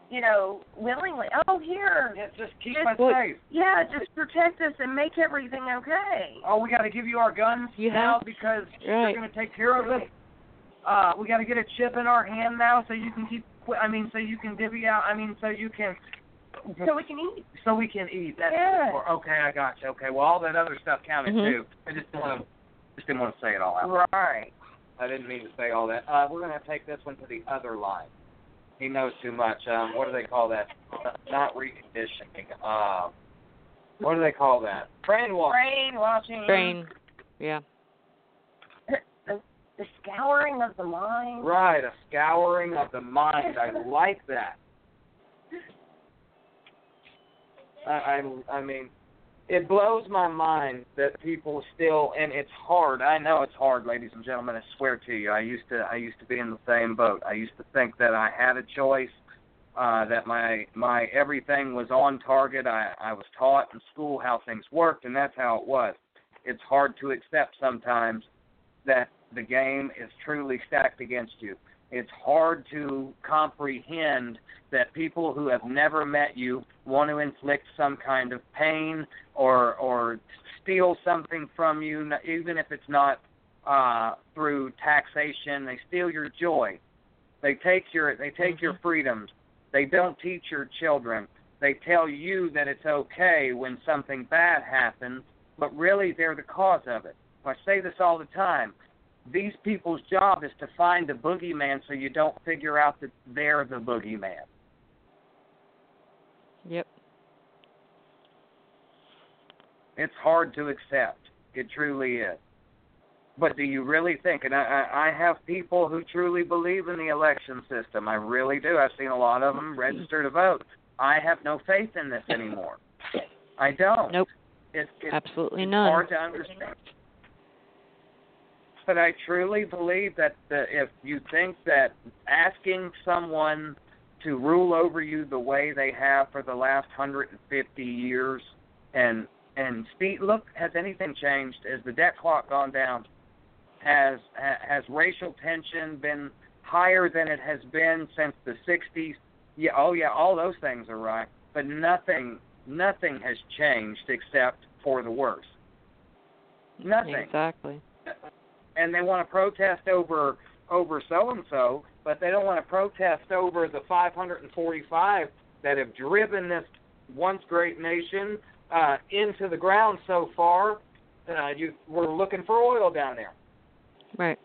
willingly. Oh, here. Yeah, just keep us safe. Yeah, just protect us and make everything okay. Oh, we got to give you our guns now because you're going to take care of it. We got to get a chip in our hand now so you can so you can divvy out. so you can. So we can eat. So we can eat. That's okay, I got you. Okay, well, all that other stuff counted too. I just didn't want to say it all out. Right. I didn't mean to say all that. We're going to take this one to the other line. He knows too much. What do they call that? Not reconditioning. What do they call that? Brainwashing. Yeah. The scouring of the mind. Right, a scouring of the mind. I like that. I mean, it blows my mind that people still, and it's hard. I know it's hard, ladies and gentlemen. I swear to you. I used to be in the same boat. I used to think that I had a choice, that my everything was on target. I was taught in school how things worked, and that's how it was. It's hard to accept sometimes that the game is truly stacked against you. It's hard to comprehend that people who have never met you want to inflict some kind of pain or steal something from you, even if it's not through taxation. They steal your joy. They take your freedoms. They don't teach your children. They tell you that it's okay when something bad happens, but really they're the cause of it. I say this all the time. These people's job is to find the boogeyman so you don't figure out that they're the boogeyman. Yep. It's hard to accept. It truly is. But do you really think, and I have people who truly believe in the election system. I really do. I've seen a lot of them register to vote. I have no faith in this anymore. I don't. Nope. It's absolutely none. It's hard to understand. But I truly believe that if you think that asking someone to rule over you the way they have for the last 150 years, and look, has anything changed? Has the debt clock gone down? Has racial tension been higher than it has been since the 60s? Yeah, all those things are right. But nothing has changed except for the worse. Nothing. Exactly. And they want to protest over so-and-so, but they don't want to protest over the 545 that have driven this once great nation into the ground so far. We're looking for oil down there. Right.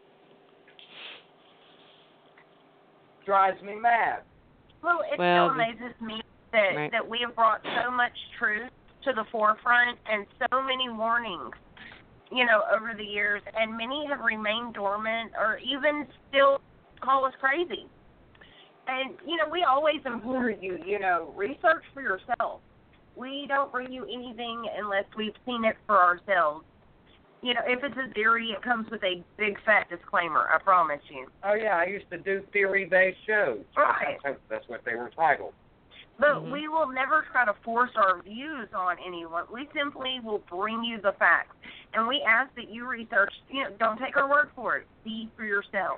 Drives me mad. Well, it still amazes me that we have brought so much truth to the forefront and so many warnings, over the years, and many have remained dormant or even still call us crazy. And, we always implore you, research for yourself. We don't bring you anything unless we've seen it for ourselves. If it's a theory, it comes with a big fat disclaimer, I promise you. Oh, yeah, I used to do theory-based shows. Right. That's what they were titled. But we will never try to force our views on anyone. We simply will bring you the facts. And we ask that you research, don't take our word for it. See for yourself.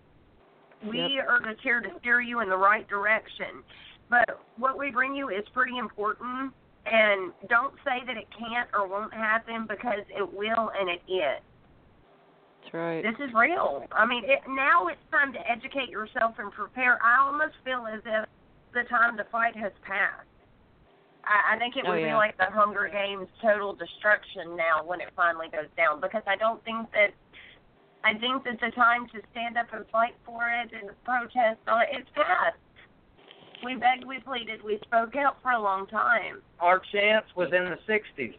We are just here to steer you in the right direction. But what we bring you is pretty important. And don't say that it can't or won't happen, because it will and it is. That's right. This is real. Now it's time to educate yourself and prepare. I almost feel as if the time to fight has passed. I think it would be like the Hunger Games total destruction now when it finally goes down, because I think that the time to stand up and fight for it and protest on it, it's passed. We begged, we pleaded, we spoke out for a long time. Our chance was in the 60s.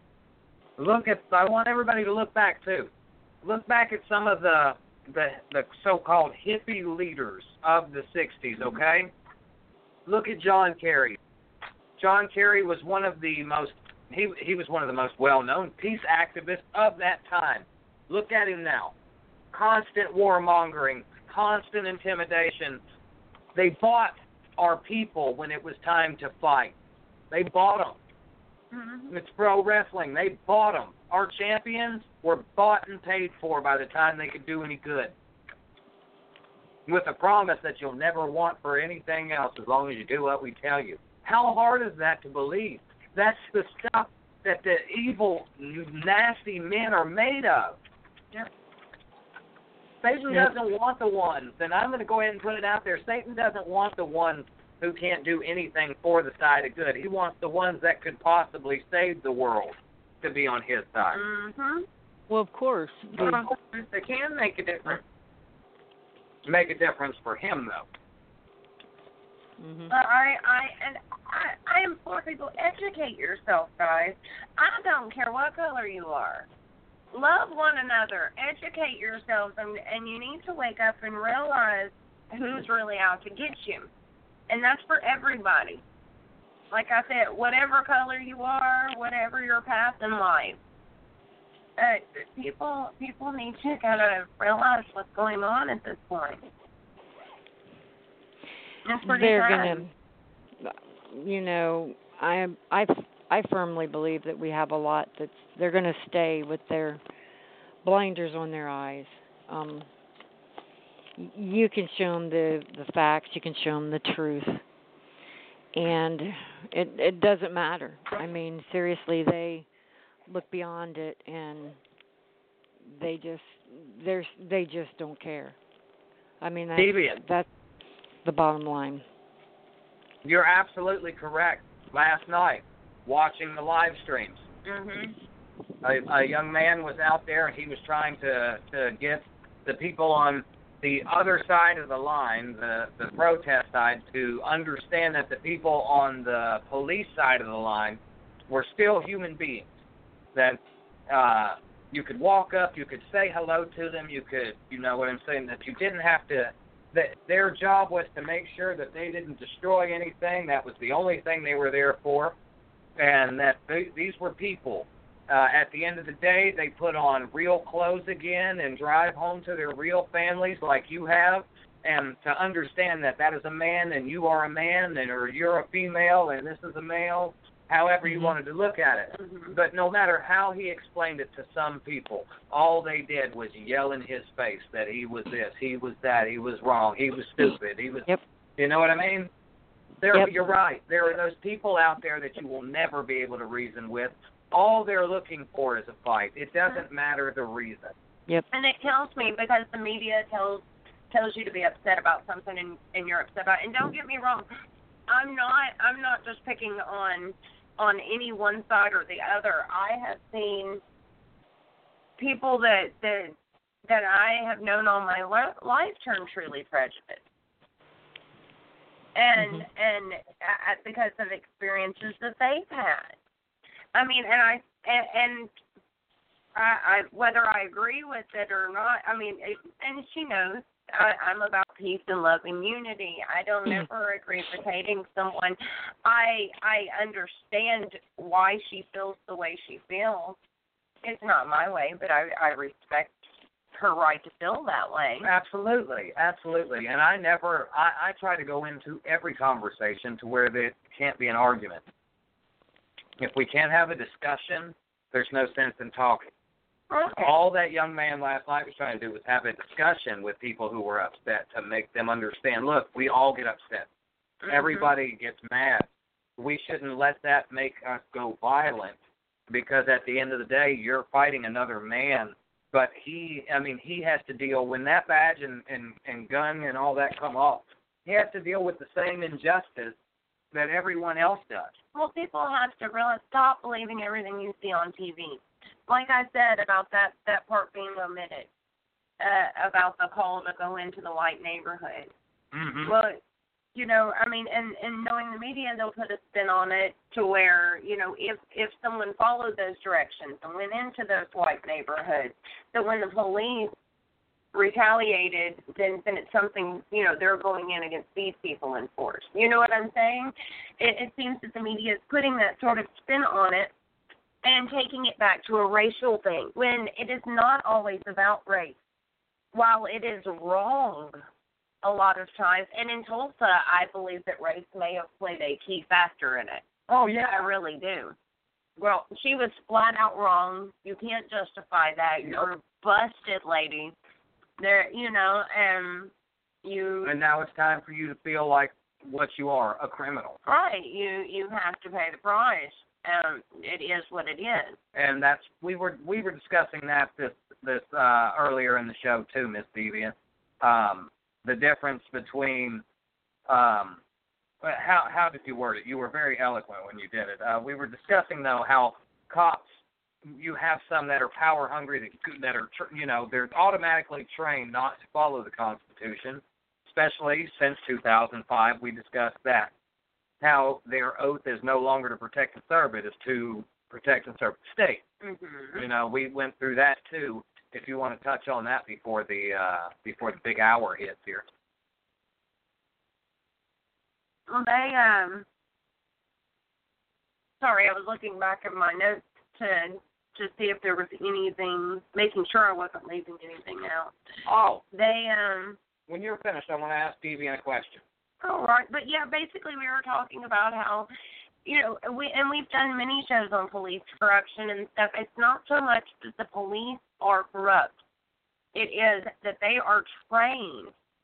I want everybody to look back too. Look back at some of the so-called hippie leaders of the 60s, okay? Look at John Kerry. John Kerry was one of the most well-known peace activists of that time. Look at him now. Constant warmongering, constant intimidation. They bought our people when it was time to fight. They bought them. Mm-hmm. It's pro wrestling. They bought them. Our champions were bought and paid for by the time they could do any good. with a promise that you'll never want for anything else as long as you do what we tell you. How hard is that to believe? That's the stuff that the evil, nasty men are made of. Yep. Satan doesn't want the ones, and I'm going to go ahead and put it out there. Satan doesn't want the ones who can't do anything for the side of good. He wants the ones that could possibly save the world to be on his side. Mm-hmm. Well, of course. They can make a difference. Make a difference for him, though. Mm-hmm. I implore people, educate yourself, guys. I don't care what color you are. Love one another. Educate yourselves, and you need to wake up and realize who's really out to get you. And that's for everybody. Like I said, whatever color you are, whatever your path in life, people need to kind of realize what's going on at this point. That's pretty sad. I firmly believe that we have a lot they're going to stay with their blinders on their eyes. You can show them the facts. You can show them the truth. And it doesn't matter. I mean, seriously, they look beyond it, and they just don't care. I mean, that's the bottom line. You're absolutely correct. Last night, watching the live streams, a young man was out there, and he was trying to get the people on the other side of the line, the protest side, to understand that the people on the police side of the line were still human beings. That you could walk up, you could say hello to them, you could, you know what I'm saying, that you didn't have to, that their job was to make sure that they didn't destroy anything. That was the only thing they were there for. And that these were people. At the end of the day, they put on real clothes again and drive home to their real families like you have. And to understand that that is a man and you are a man, and or you're a female and this is a male, however you wanted to look at it. But no matter how he explained it to some people, all they did was yell in his face that he was this, he was that, he was wrong, he was stupid, he was, you know what I mean? You're right. There are those people out there that you will never be able to reason with. All they're looking for is a fight. It doesn't matter the reason. And it kills me because the media tells you to be upset about something and you're upset about it. And don't get me wrong, I'm not just picking on any one side or the other. I have seen people that I have known all my life turn truly prejudiced. And because of experiences that they've had. I mean, and I whether I agree with it or not, I mean, and she knows I'm about peace and love and unity. I don't ever agree with hating someone. I understand why she feels the way she feels. It's not my way, but I respect her right to feel that way. Absolutely. And I try to go into every conversation to where there can't be an argument. If we can't have a discussion, there's no sense in talking. Okay. All that young man last night was trying to do was have a discussion with people who were upset to make them understand, look, we all get upset. Everybody gets mad. We shouldn't let that make us go violent, because at the end of the day, you're fighting another man. But he has to deal, when that badge and gun and all that come off, he has to deal with the same injustice that everyone else does. Well, people have to really stop believing everything you see on TV. Like I said about that part being omitted, about the call to go into the white neighborhood. Well, you know, I mean, and knowing the media, they'll put a spin on it to where, you know, if someone followed those directions and went into those white neighborhoods, that when the police retaliated, then it's something, you know, they're going in against these people in force. You know what I'm saying? It seems that the media is putting that sort of spin on it and taking it back to a racial thing, when it is not always about race. While it is wrong a lot of times, and in Tulsa, I believe that race may have played a key factor in it. Oh, yeah. I really do. Well, she was flat out wrong. You can't justify that. You're busted, lady. There, you know, And now it's time for you to feel like what you are, a criminal. Right. You have to pay the price. It is what it is. And that's we were discussing that this earlier in the show too, Miss Deviant. The difference between how did you word it? You were very eloquent when you did it. We were discussing though how cops, you have some that are power hungry that are they're automatically trained not to follow the Constitution, especially since 2005. We discussed that. How their oath is no longer to protect and serve, it is to protect and serve the state. Mm-hmm. We went through that too. If you want to touch on that before the big hour hits here. Well, sorry, I was looking back at my notes to see if there was anything, making sure I wasn't leaving anything out. Oh. When you're finished, I want to ask Deviant a question. All right, but yeah, basically we were talking about how, we've done many shows on police corruption and stuff. It's not so much that the police are corrupt. It is that they are trained.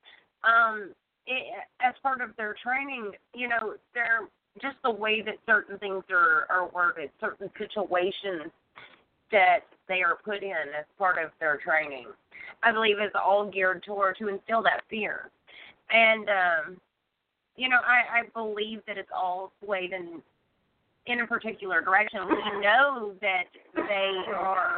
As part of their training, they're just the way that certain things are worded, certain situations that they are put in as part of their training, I believe is all geared toward to instill that fear. And, I believe that it's all swayed in a particular direction. We know that they are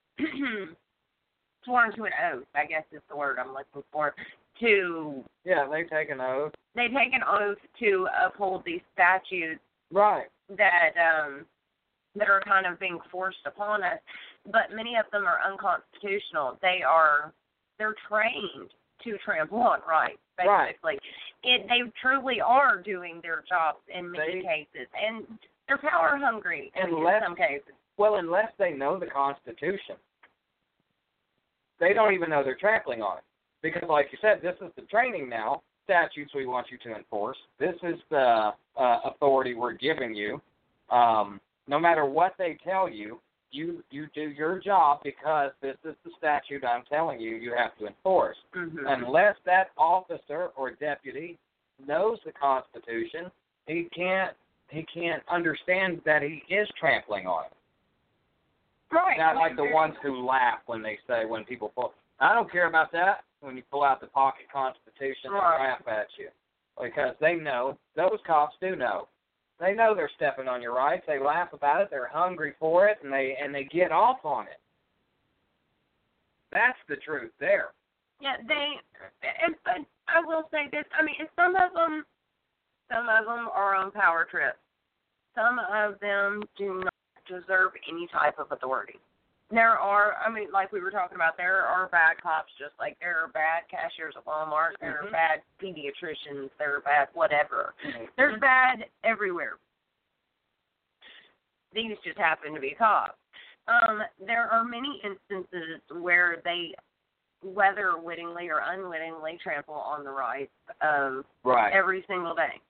sworn to an oath, I guess is the word I'm looking for, Yeah, they take an oath. They take an oath to uphold these statutes. Right. That are kind of being forced upon us. But many of them are unconstitutional. They're trained to trample on rights, basically. Right. They truly are doing their jobs in many cases. And they're power hungry in some cases. Well, unless they know the Constitution. They don't even know they're trampling on it. Because, like you said, this is the training now, statutes we want you to enforce. This is the authority we're giving you. No matter what they tell you, you do your job because this is the statute I'm telling you have to enforce. Mm-hmm. Unless that officer or deputy knows the Constitution, he can't understand that he is trampling on it. Right. Not like the ones who laugh when people pull. I don't care about that when you pull out the pocket Constitution and laugh at you. Because they know, those cops do know. They know they're stepping on your rights. They laugh about it. They're hungry for it, and they get off on it. That's the truth there. Yeah, but I will say this. I mean, some of them are on power trips. Some of them do not deserve any type of authority. There are, like we were talking about, there are bad cops just like there are bad cashiers at Walmart, there are bad pediatricians, there are bad whatever. There's bad everywhere. These just happen to be cops. There are many instances where they, whether wittingly or unwittingly, trample on the rights of every single day.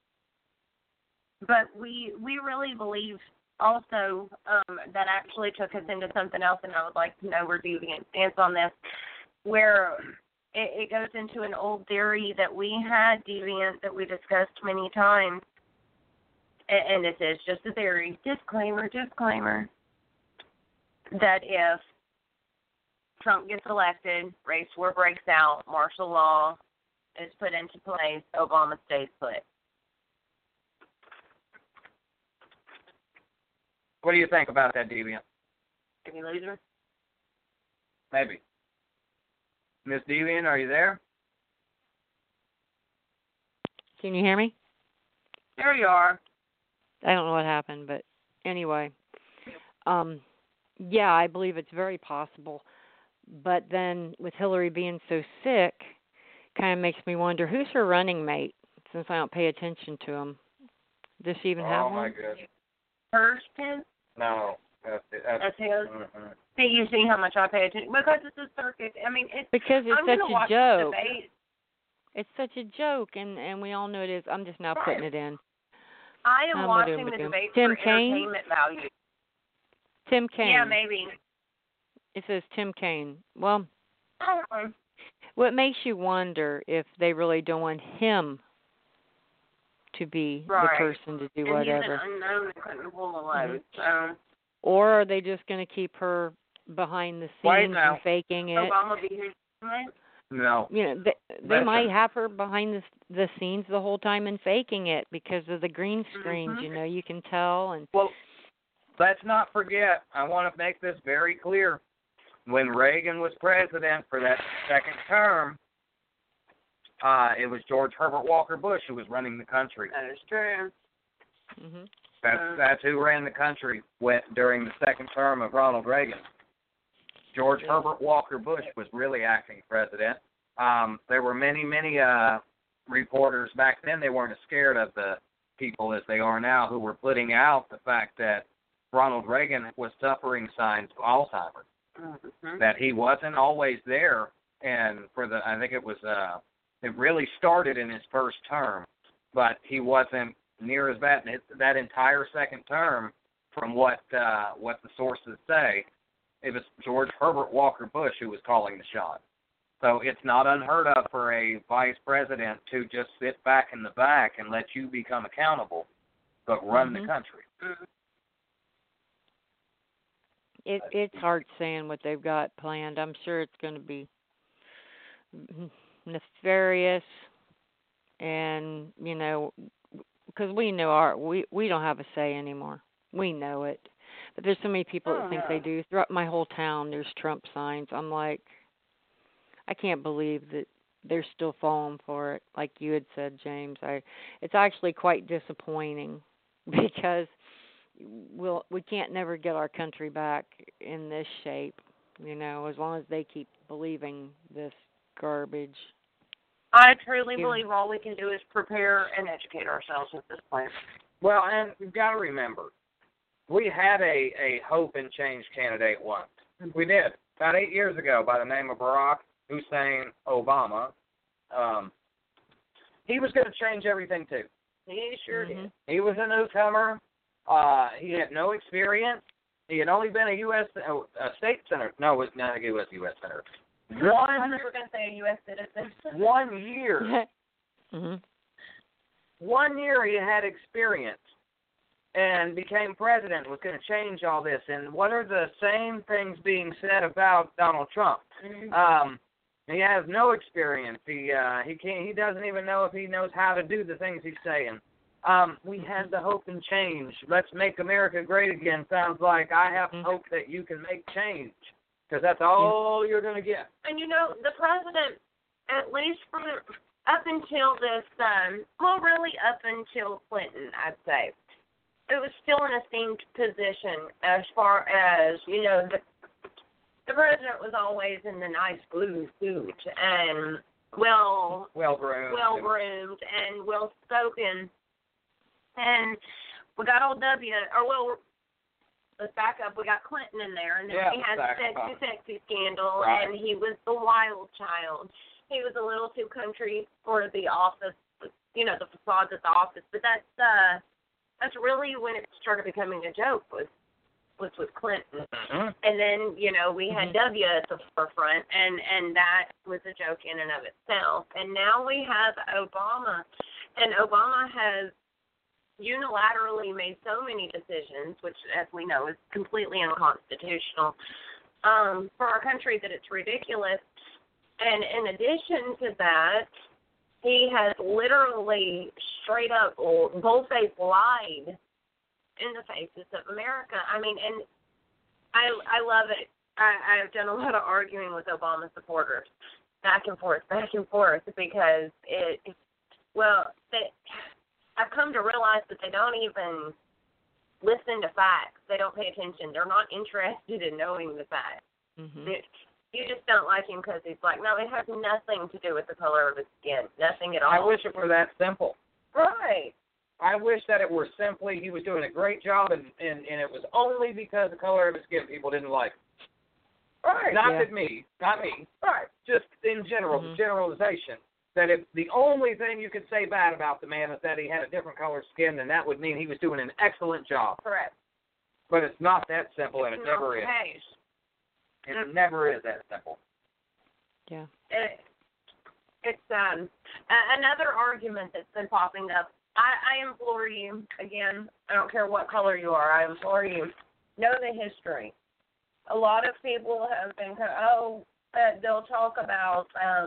But we really believe also that actually took us into something else, and I would like to know where Deviant stands on this, where it goes into an old theory that we had, Deviant, that we discussed many times, and this is just a theory, disclaimer, that if Trump gets elected, race war breaks out, martial law is put into place, Obama stays put. What do you think about that, Deviant? Did we lose her? Maybe. Miss Deviant, are you there? Can you hear me? There you are. I don't know what happened, but anyway. Yeah, I believe it's very possible. But then with Hillary being so sick, kind of makes me wonder, who's her running mate, since I don't pay attention to him. Does she even have one? Oh, my goodness. Hers, Ken? No. That's his? Mm-hmm. See, you see how much I pay attention? Because it's a circus. Because it's I'm such gonna a watch joke. The debate. It's such a joke, and we all know it is. I'm just now putting it in. I am watching the debate Tim for Kaine? entertainment value. Tim Kaine. Yeah, maybe. It says Tim Kaine. Well, Well, it makes you wonder if they really don't want him to be the Right. person to do And whatever. he's an unknown that couldn't pull the load. So Or are they just going to keep her behind the Wait scenes now. and faking it? Obama be here tonight? No. You know, they Listen. might have her behind the scenes the whole time and faking it because of the green screens. Mhm. You know, you can tell. And Well, let's not forget, I want to make this very clear. When Reagan was president for that second term, it was George Herbert Walker Bush who was running the country. That is true. mhm. That's who ran the country during the second term of Ronald Reagan. George Herbert Walker Bush was really acting president. There were many reporters back then. They weren't as scared of the people as they are now, who were putting out the fact that Ronald Reagan was suffering signs of Alzheimer's, Mhm. that he wasn't always there. And I think it was, it really started in his first term, but he wasn't near as bad that entire second term. From what the sources say, it was George Herbert Walker Bush who was calling the shot. So it's not unheard of for a vice president to just sit back in the back and let you become accountable, but run the country. It's hard saying what they've got planned. I'm sure it's going to be nefarious, and you know, because we know we don't have a say anymore. We know it, but there's so many people that think they do. Throughout my whole town, there's Trump signs. I'm like, I can't believe that they're still falling for it. Like you had said, James, it's actually quite disappointing because we can't never get our country back in this shape, you know, as long as they keep believing this garbage. I truly Yeah. believe all we can do is prepare and educate ourselves at this point. Well, and you've got to remember, we had a hope and change candidate once. We did. About 8 years ago, by the name of Barack Hussein Obama. He was going to change everything, too. He sure did. He was a newcomer. He had no experience. He had only been a state senator. No, it was not a U.S. senator. I thought you were going to say a U.S. citizen. 1 year. Mhm. 1 year he had experience and became president, was going to change all this. And what are the same things being said about Donald Trump? He has no experience. He doesn't even know if he knows how to do the things he's saying. We had the hope and change. Let's make America great again. Sounds like I have hope that you can make change, because that's all you're going to get. And you know, the president, at least from up until this, really up until Clinton, I'd say, it was still an esteemed position as far as, you know, the president was always in the nice blue suit and well-groomed and well-spoken. And we got old let's back up. We got Clinton in there, and then he had the sexy scandal, and he was the wild child. He was a little too country for the office, you know, the facades at the office. But that's really when it started becoming a joke, was with Clinton. And then, you know, we had W at the forefront, and that was a joke in and of itself. And now we have Obama, and Obama has unilaterally made so many decisions, which, as we know, is completely unconstitutional for our country, that it's ridiculous. And in addition to that, he has literally straight up, bold-faced lied in the faces of America. I mean, and I love it. I've done a lot of arguing with Obama supporters, back and forth, because I've come to realize that they don't even listen to facts. They don't pay attention. They're not interested in knowing the facts. You just don't like him because he's black. No, it has nothing to do with the color of his skin. Nothing at all. I wish it were that simple. Right. I wish that it were simply he was doing a great job, and it was only because the color of his skin people didn't like him. Right. Not me. Right. Just in general, the generalization. That if the only thing you could say bad about the man is that he had a different color skin, then that would mean he was doing an excellent job. Correct. But it's not that simple, and it never is. It never is that simple. Yeah. It's another argument that's been popping up. I implore you, again, I don't care what color you are, I implore you, know the history. A lot of people have been, they'll talk about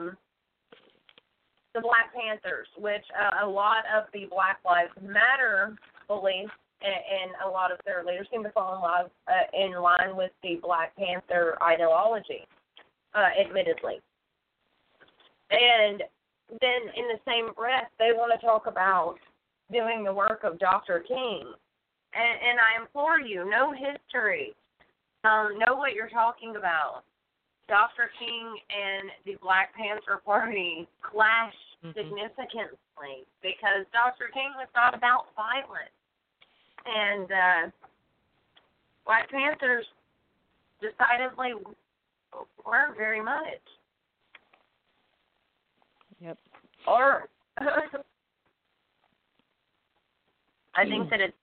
the Black Panthers, which a lot of the Black Lives Matter beliefs and a lot of their leaders seem to fall in line with the Black Panther ideology, admittedly. And then in the same breath, they want to talk about doing the work of Dr. King. And I implore you, know history. Know what you're talking about. Dr. King and the Black Panther Party clashed significantly because Dr. King was not about violence. And Black Panthers decidedly were very much. Yep. Or I think that it's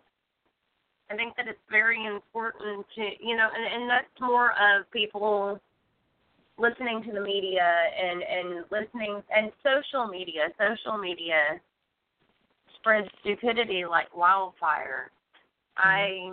very important to, and that's more of people listening to the media and listening, and social media. Social media spreads stupidity like wildfire. I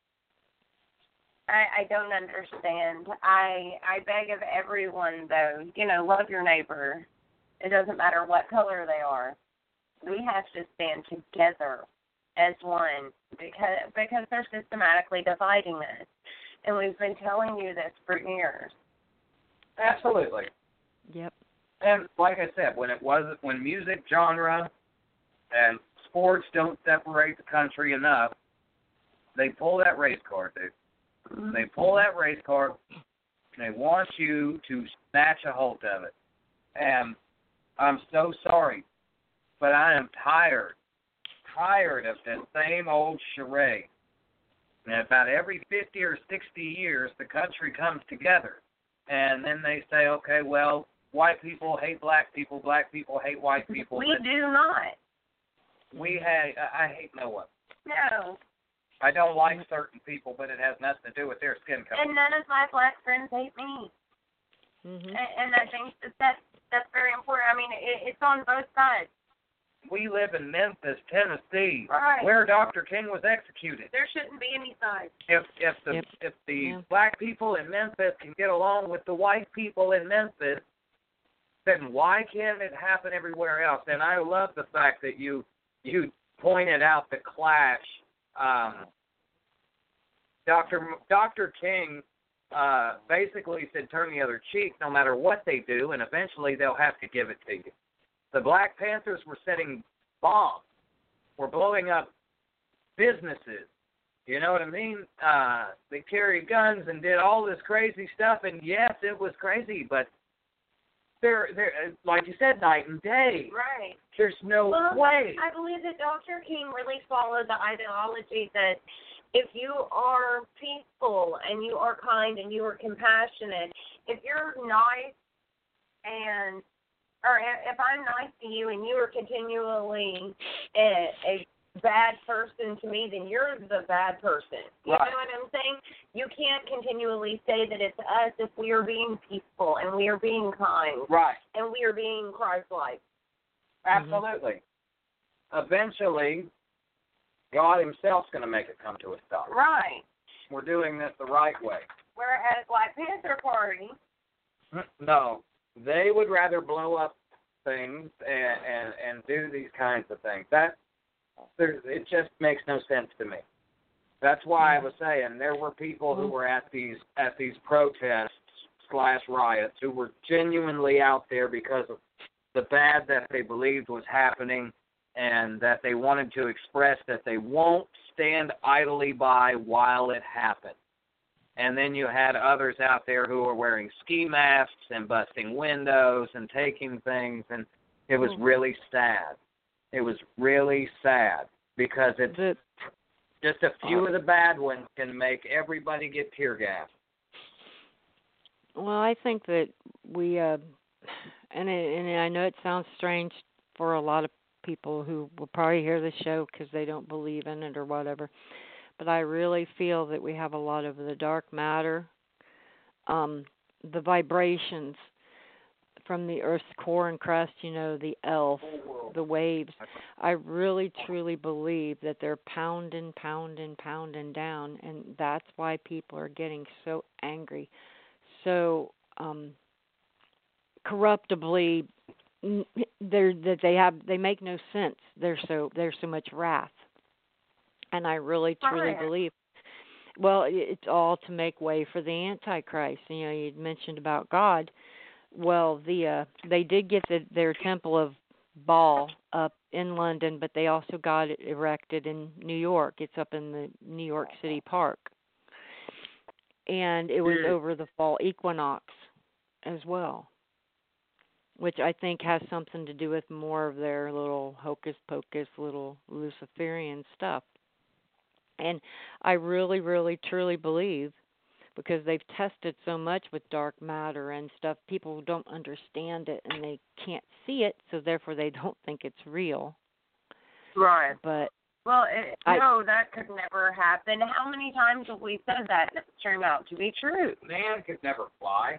don't understand. I beg of everyone, though, love your neighbor. It doesn't matter what color they are. We have to stand together as one because they're systematically dividing us. And we've been telling you this for years. Absolutely. Yep. And like I said, when music genre and sports don't separate the country enough, they pull that race card, dude. Mm-hmm. They pull that race card. They want you to snatch a hold of it. And I'm so sorry, but I am tired of the same old charade. And about every 50 or 60 years, the country comes together. And then they say, okay, well, white people hate black people hate white people. We do not. I hate no one. No. I don't like certain people, but it has nothing to do with their skin color. And none of my black friends hate me. Mm-hmm. And I think that's very important. I mean, it's on both sides. We live in Memphis, Tennessee, right, where Dr. King was executed. There shouldn't be any sides. If the black people in Memphis can get along with the white people in Memphis, then why can't it happen everywhere else? And I love the fact that you pointed out the clash. Dr. King basically said turn the other cheek no matter what they do, and eventually they'll have to give it to you. The Black Panthers were setting bombs, were blowing up businesses. You know what I mean? They carried guns and did all this crazy stuff, and yes, it was crazy, but they're like you said, night and day. Right. There's no way. I believe that Dr. King really followed the ideology that if you are peaceful and you are kind and you are compassionate, if you're nice or if I'm nice to you and you are continually a bad person to me, then you're the bad person. You know what I'm saying? You can't continually say that it's us if we are being peaceful and we are being kind. Right. And we are being Christ-like. Absolutely. Eventually, God himself's going to make it come to a stop. Right. We're doing this the right way. Whereas Black Panther Party... No. They would rather blow up things and do these kinds of things. It just makes no sense to me. That's why I was saying there were people who were at these protests / riots who were genuinely out there because of the bad that they believed was happening and that they wanted to express that they won't stand idly by while it happens. And then you had others out there who were wearing ski masks and busting windows and taking things, and it was really sad. It was really sad because it's just a few of the bad ones can make everybody get tear gassed. Well, I think that we, and I know it sounds strange for a lot of people who will probably hear the show because they don't believe in it or whatever, but I really feel that we have a lot of the dark matter, the vibrations from the Earth's core and crust, the ELF, the waves. I really, truly believe that they're pounding down, and that's why people are getting so angry, so corruptibly. They make no sense. There's so much wrath, and I really, truly believe. Well, it's all to make way for the Antichrist. You mentioned about God. Well, they did get their temple of Baal up in London, but they also got it erected in New York. It's up in the New York City Park, and it was over the fall equinox as well, which I think has something to do with more of their little hocus pocus, little Luciferian stuff. And I really, really, truly believe, because they've tested so much with dark matter and stuff, people don't understand it and they can't see it, so therefore they don't think it's real. Right. But no, that could never happen. How many times have we said that and it's turned out to be true? Man could never fly.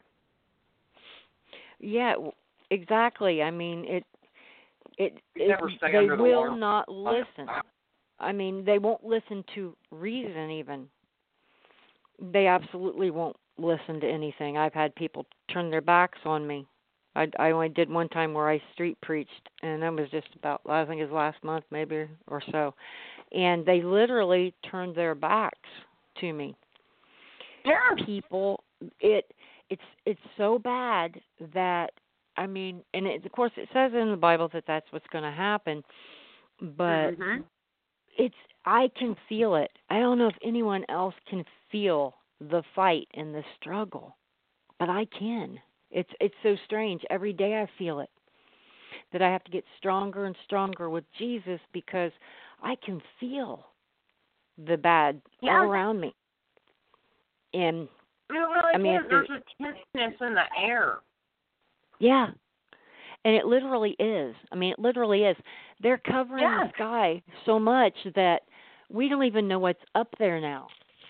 Yeah, exactly. I mean, they will not listen. I mean, they won't listen to reason even. They absolutely won't listen to anything. I've had people turn their backs on me. I only did one time where I street preached, and that was just about, I think it was last month maybe or so. And they literally turned their backs to me. Yeah. People, it's so bad that, I mean, and of course it says in the Bible that that's what's going to happen, but I can feel it. I don't know if anyone else can feel the fight and the struggle, but I can. It's so strange. Every day I feel it, that I have to get stronger and stronger with Jesus, because I can feel the bad all around me. And I mean, there's a tenseness in the air. Yeah. And it literally is. I mean, it literally is. They're covering the sky so much that we don't even know what's up there now.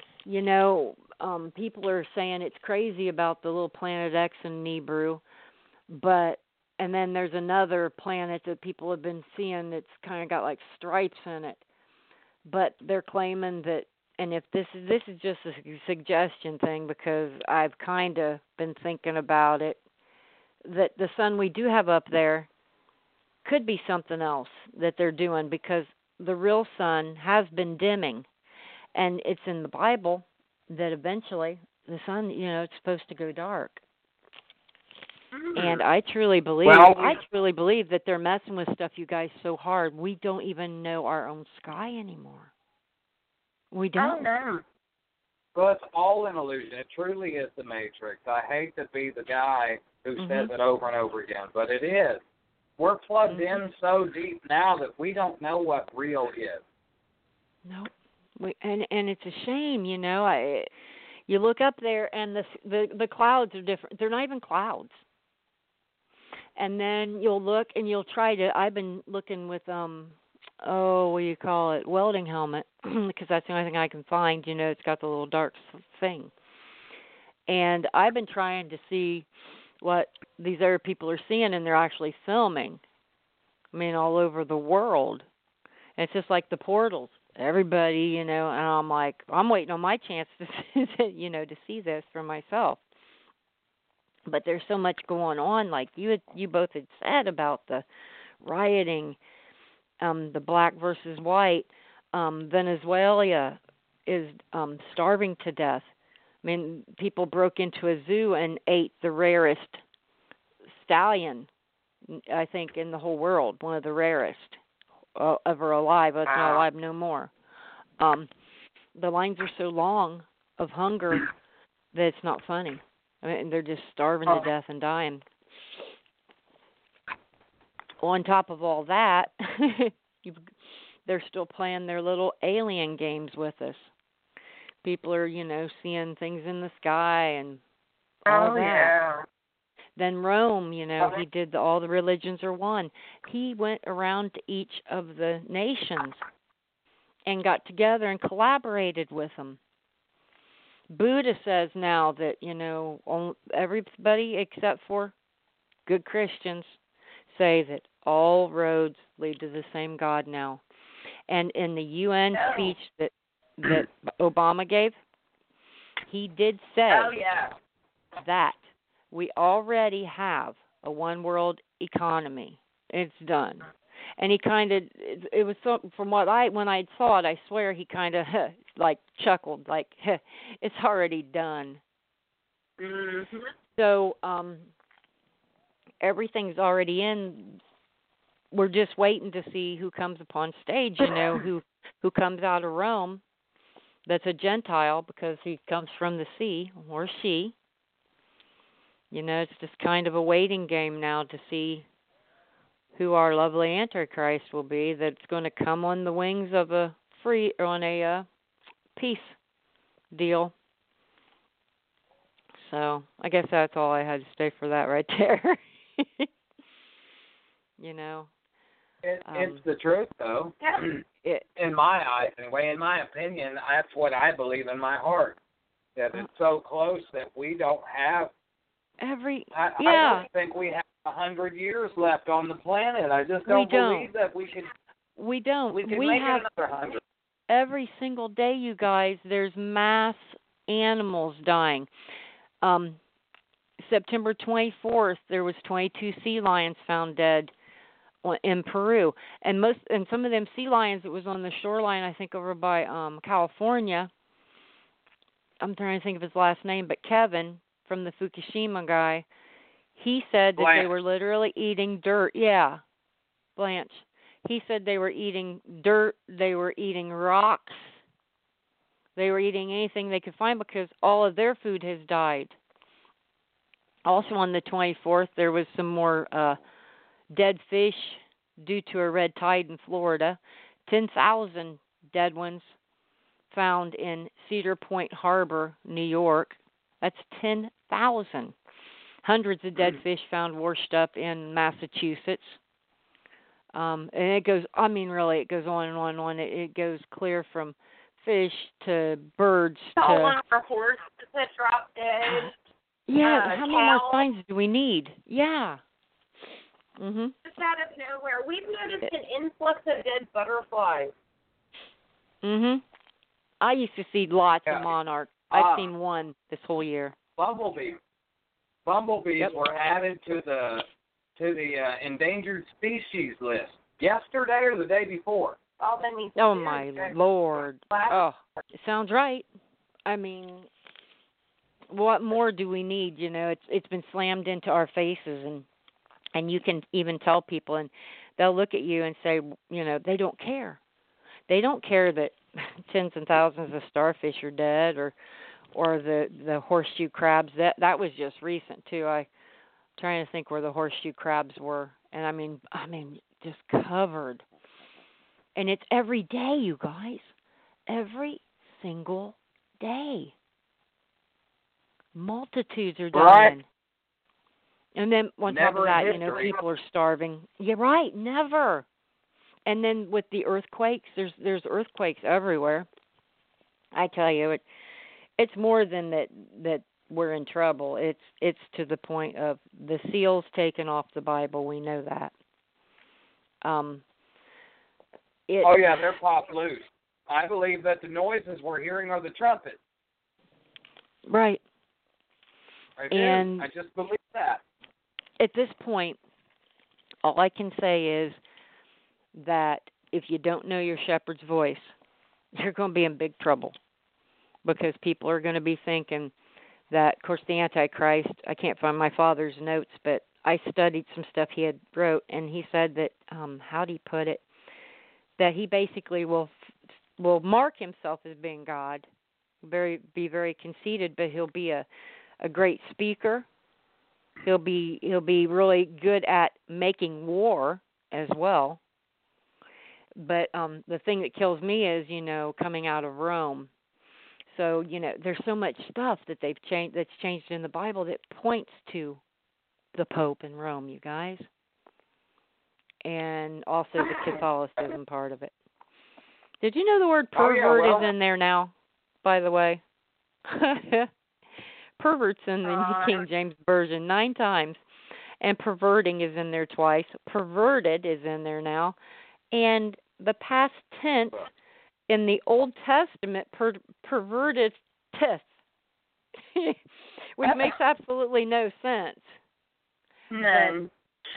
People are saying it's crazy about the little Planet X in Nibiru, and then there's another planet that people have been seeing that's kind of got like stripes in it. But they're claiming that, and if this is just a suggestion thing, because I've kind of been thinking about it, that the sun we do have up there could be something else that they're doing, because the real sun has been dimming, and it's in the Bible that eventually the sun, it's supposed to go dark. And I truly believe that they're messing with stuff, you guys, so hard we don't even know our own sky anymore. We don't. know. Well, it's all an illusion. It truly is the Matrix. I hate to be the guy who says it over and over again, but it is. We're plugged in so deep now that we don't know what real is. Nope. And it's a shame, you look up there and the clouds are different. They're not even clouds. And then you'll look and you'll try to. I've been looking with welding helmet, because that's the only thing I can find. It's got the little dark thing. And I've been trying to see what these other people are seeing, and they're actually filming. I mean, all over the world. And it's just like the portals. Everybody, and I'm like, I'm waiting on my chance to see this for myself. But there's so much going on, like you both had said about the rioting, the black versus white. Venezuela is starving to death. I mean, people broke into a zoo and ate the rarest stallion, I think, in the whole world, one of the rarest ever alive. It's not alive no more. The lines are so long of hunger that it's not funny. I mean, they're just starving to death and dying. On top of all that, they're still playing their little alien games with us. People are, seeing things in the sky and all that. Yeah. Then Rome, he did all the religions are one. He went around to each of the nations and got together and collaborated with them. Buddha says now that, everybody except for good Christians say that all roads lead to the same God now. And in the UN speech that Obama gave, he did say that we already have a one world economy. It's done. And he kind of, it was so, from when I saw it, I swear he kind of like chuckled, like, it's already done. Mm-hmm. So everything's already in. We're just waiting to see who comes upon stage, who comes out of Rome that's a Gentile because he comes from the sea, or she. It's just kind of a waiting game now to see who our lovely Antichrist will be, that's going to come on the wings of a peace deal. So I guess that's all I had to say for that right there. It's the truth, though. In my eyes, anyway, in my opinion, that's what I believe in my heart. That it's so close that we don't have. I don't think we have 100 years left on the planet. I just don't believe that we could. We don't. We could we make have another 100. Every single day, you guys. There's mass animals dying. September 24th, there was 22 sea lions found dead in Peru, and some of them sea lions that was on the shoreline, I think over by California. I'm trying to think of his last name, but Kevin from the Fukushima guy, he said that Blanche. They were literally eating dirt. Yeah, Blanche. He said they were eating dirt. They were eating rocks. They were eating anything they could find because all of their food has died. Also on the 24th, there was some more dead fish due to a red tide in Florida. 10,000 dead ones found in Cedar Point Harbor, New York. That's 10,000. Hundreds of dead fish found washed up in Massachusetts. And it goes, really, it goes on and on and on. It goes clear from fish to birds to... Our horse that dropped dead. Yeah, how many more signs do we need? Yeah. Just out of nowhere. We've noticed an influx of dead butterflies. I used to see lots of monarchs. I've seen one this whole year. Bumblebees were added to the endangered species list yesterday or the day before. Oh my Lord! Oh, it sounds right. I mean, what more do we need? It's been slammed into our faces, and you can even tell people, and they'll look at you and say, they don't care. They don't care that tens and thousands of starfish are dead, or the horseshoe crabs. That was just recent too. I'm trying to think where the horseshoe crabs were, and I mean just covered. And it's every day, you guys. Every single day. Multitudes are dying. Right. And then on top of that, people are starving. Yeah, right, never. And then with the earthquakes, there's earthquakes everywhere. I tell you, it's more than that we're in trouble. It's to the point of the seal's taken off the Bible. We know that. They're popped loose. I believe that the noises we're hearing are the trumpets. Right. I just believe that. At this point, all I can say is that if you don't know your shepherd's voice, you're going to be in big trouble, because people are going to be thinking that, of course, the Antichrist, I can't find my father's notes, but I studied some stuff he had wrote, and he said that, how do he put it, that he basically will mark himself as being God, be very conceited, but he'll be a great speaker. He'll be really good at making war as well. But the thing that kills me is, coming out of Rome. So, there's so much stuff that that's changed in the Bible that points to the Pope in Rome, you guys. And also the Catholicism part of it. Did you know the word pervert is in there now, by the way? Pervert's in the King James Version 9 times. and perverting is in there twice. Perverted is in there now. And the past tense in the Old Testament, perverted test, which makes absolutely no sense. None.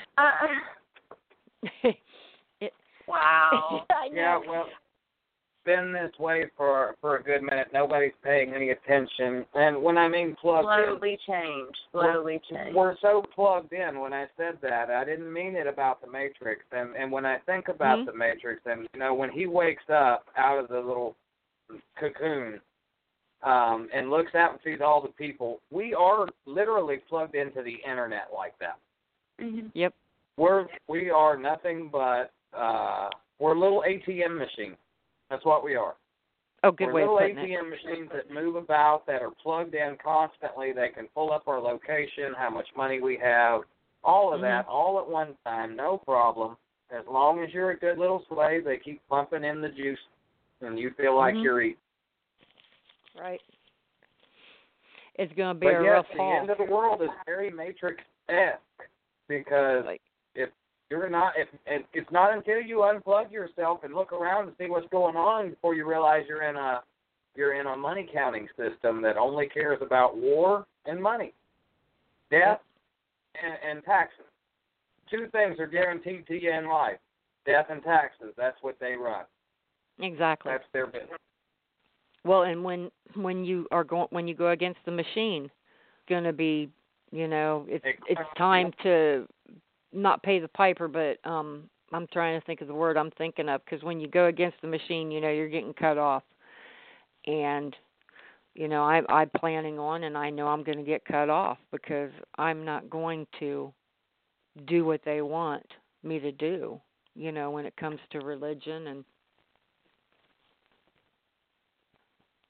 Wow. I know. Yeah, well, been this way for a good minute. Nobody's paying any attention. And when I mean plugged Slowly change. we're so plugged in. When I said that, I didn't mean it about the Matrix. And when I think about the Matrix, and when he wakes up out of the little cocoon and looks out and sees all the people, we are literally plugged into the internet like that. Mm-hmm. Yep. We are nothing but we're little ATM machines. That's what we are. Oh, good way of We're putting little it. ATM machines that move about, that are plugged in constantly. They can pull up our location, how much money we have, all of that, all at one time, no problem. As long as you're a good little slave, they keep pumping in the juice, and you feel like you're eating. Right. It's going to be But a yes, rough the haul. end of the world is very Matrix-esque, because if you're not, if it's not until you unplug yourself and look around and see what's going on before you realize you're in a money counting system that only cares about war and money, death and taxes. Two things are guaranteed to you in life: death and taxes. That's what they run. Exactly. That's their business. Well, and when you go against the machine, going to be, it's time to not pay the piper, but I'm trying to think of the word I'm thinking of, because when you go against the machine, you're getting cut off. And I'm planning on, and I know I'm going to get cut off, because I'm not going to do what they want me to do, when it comes to religion and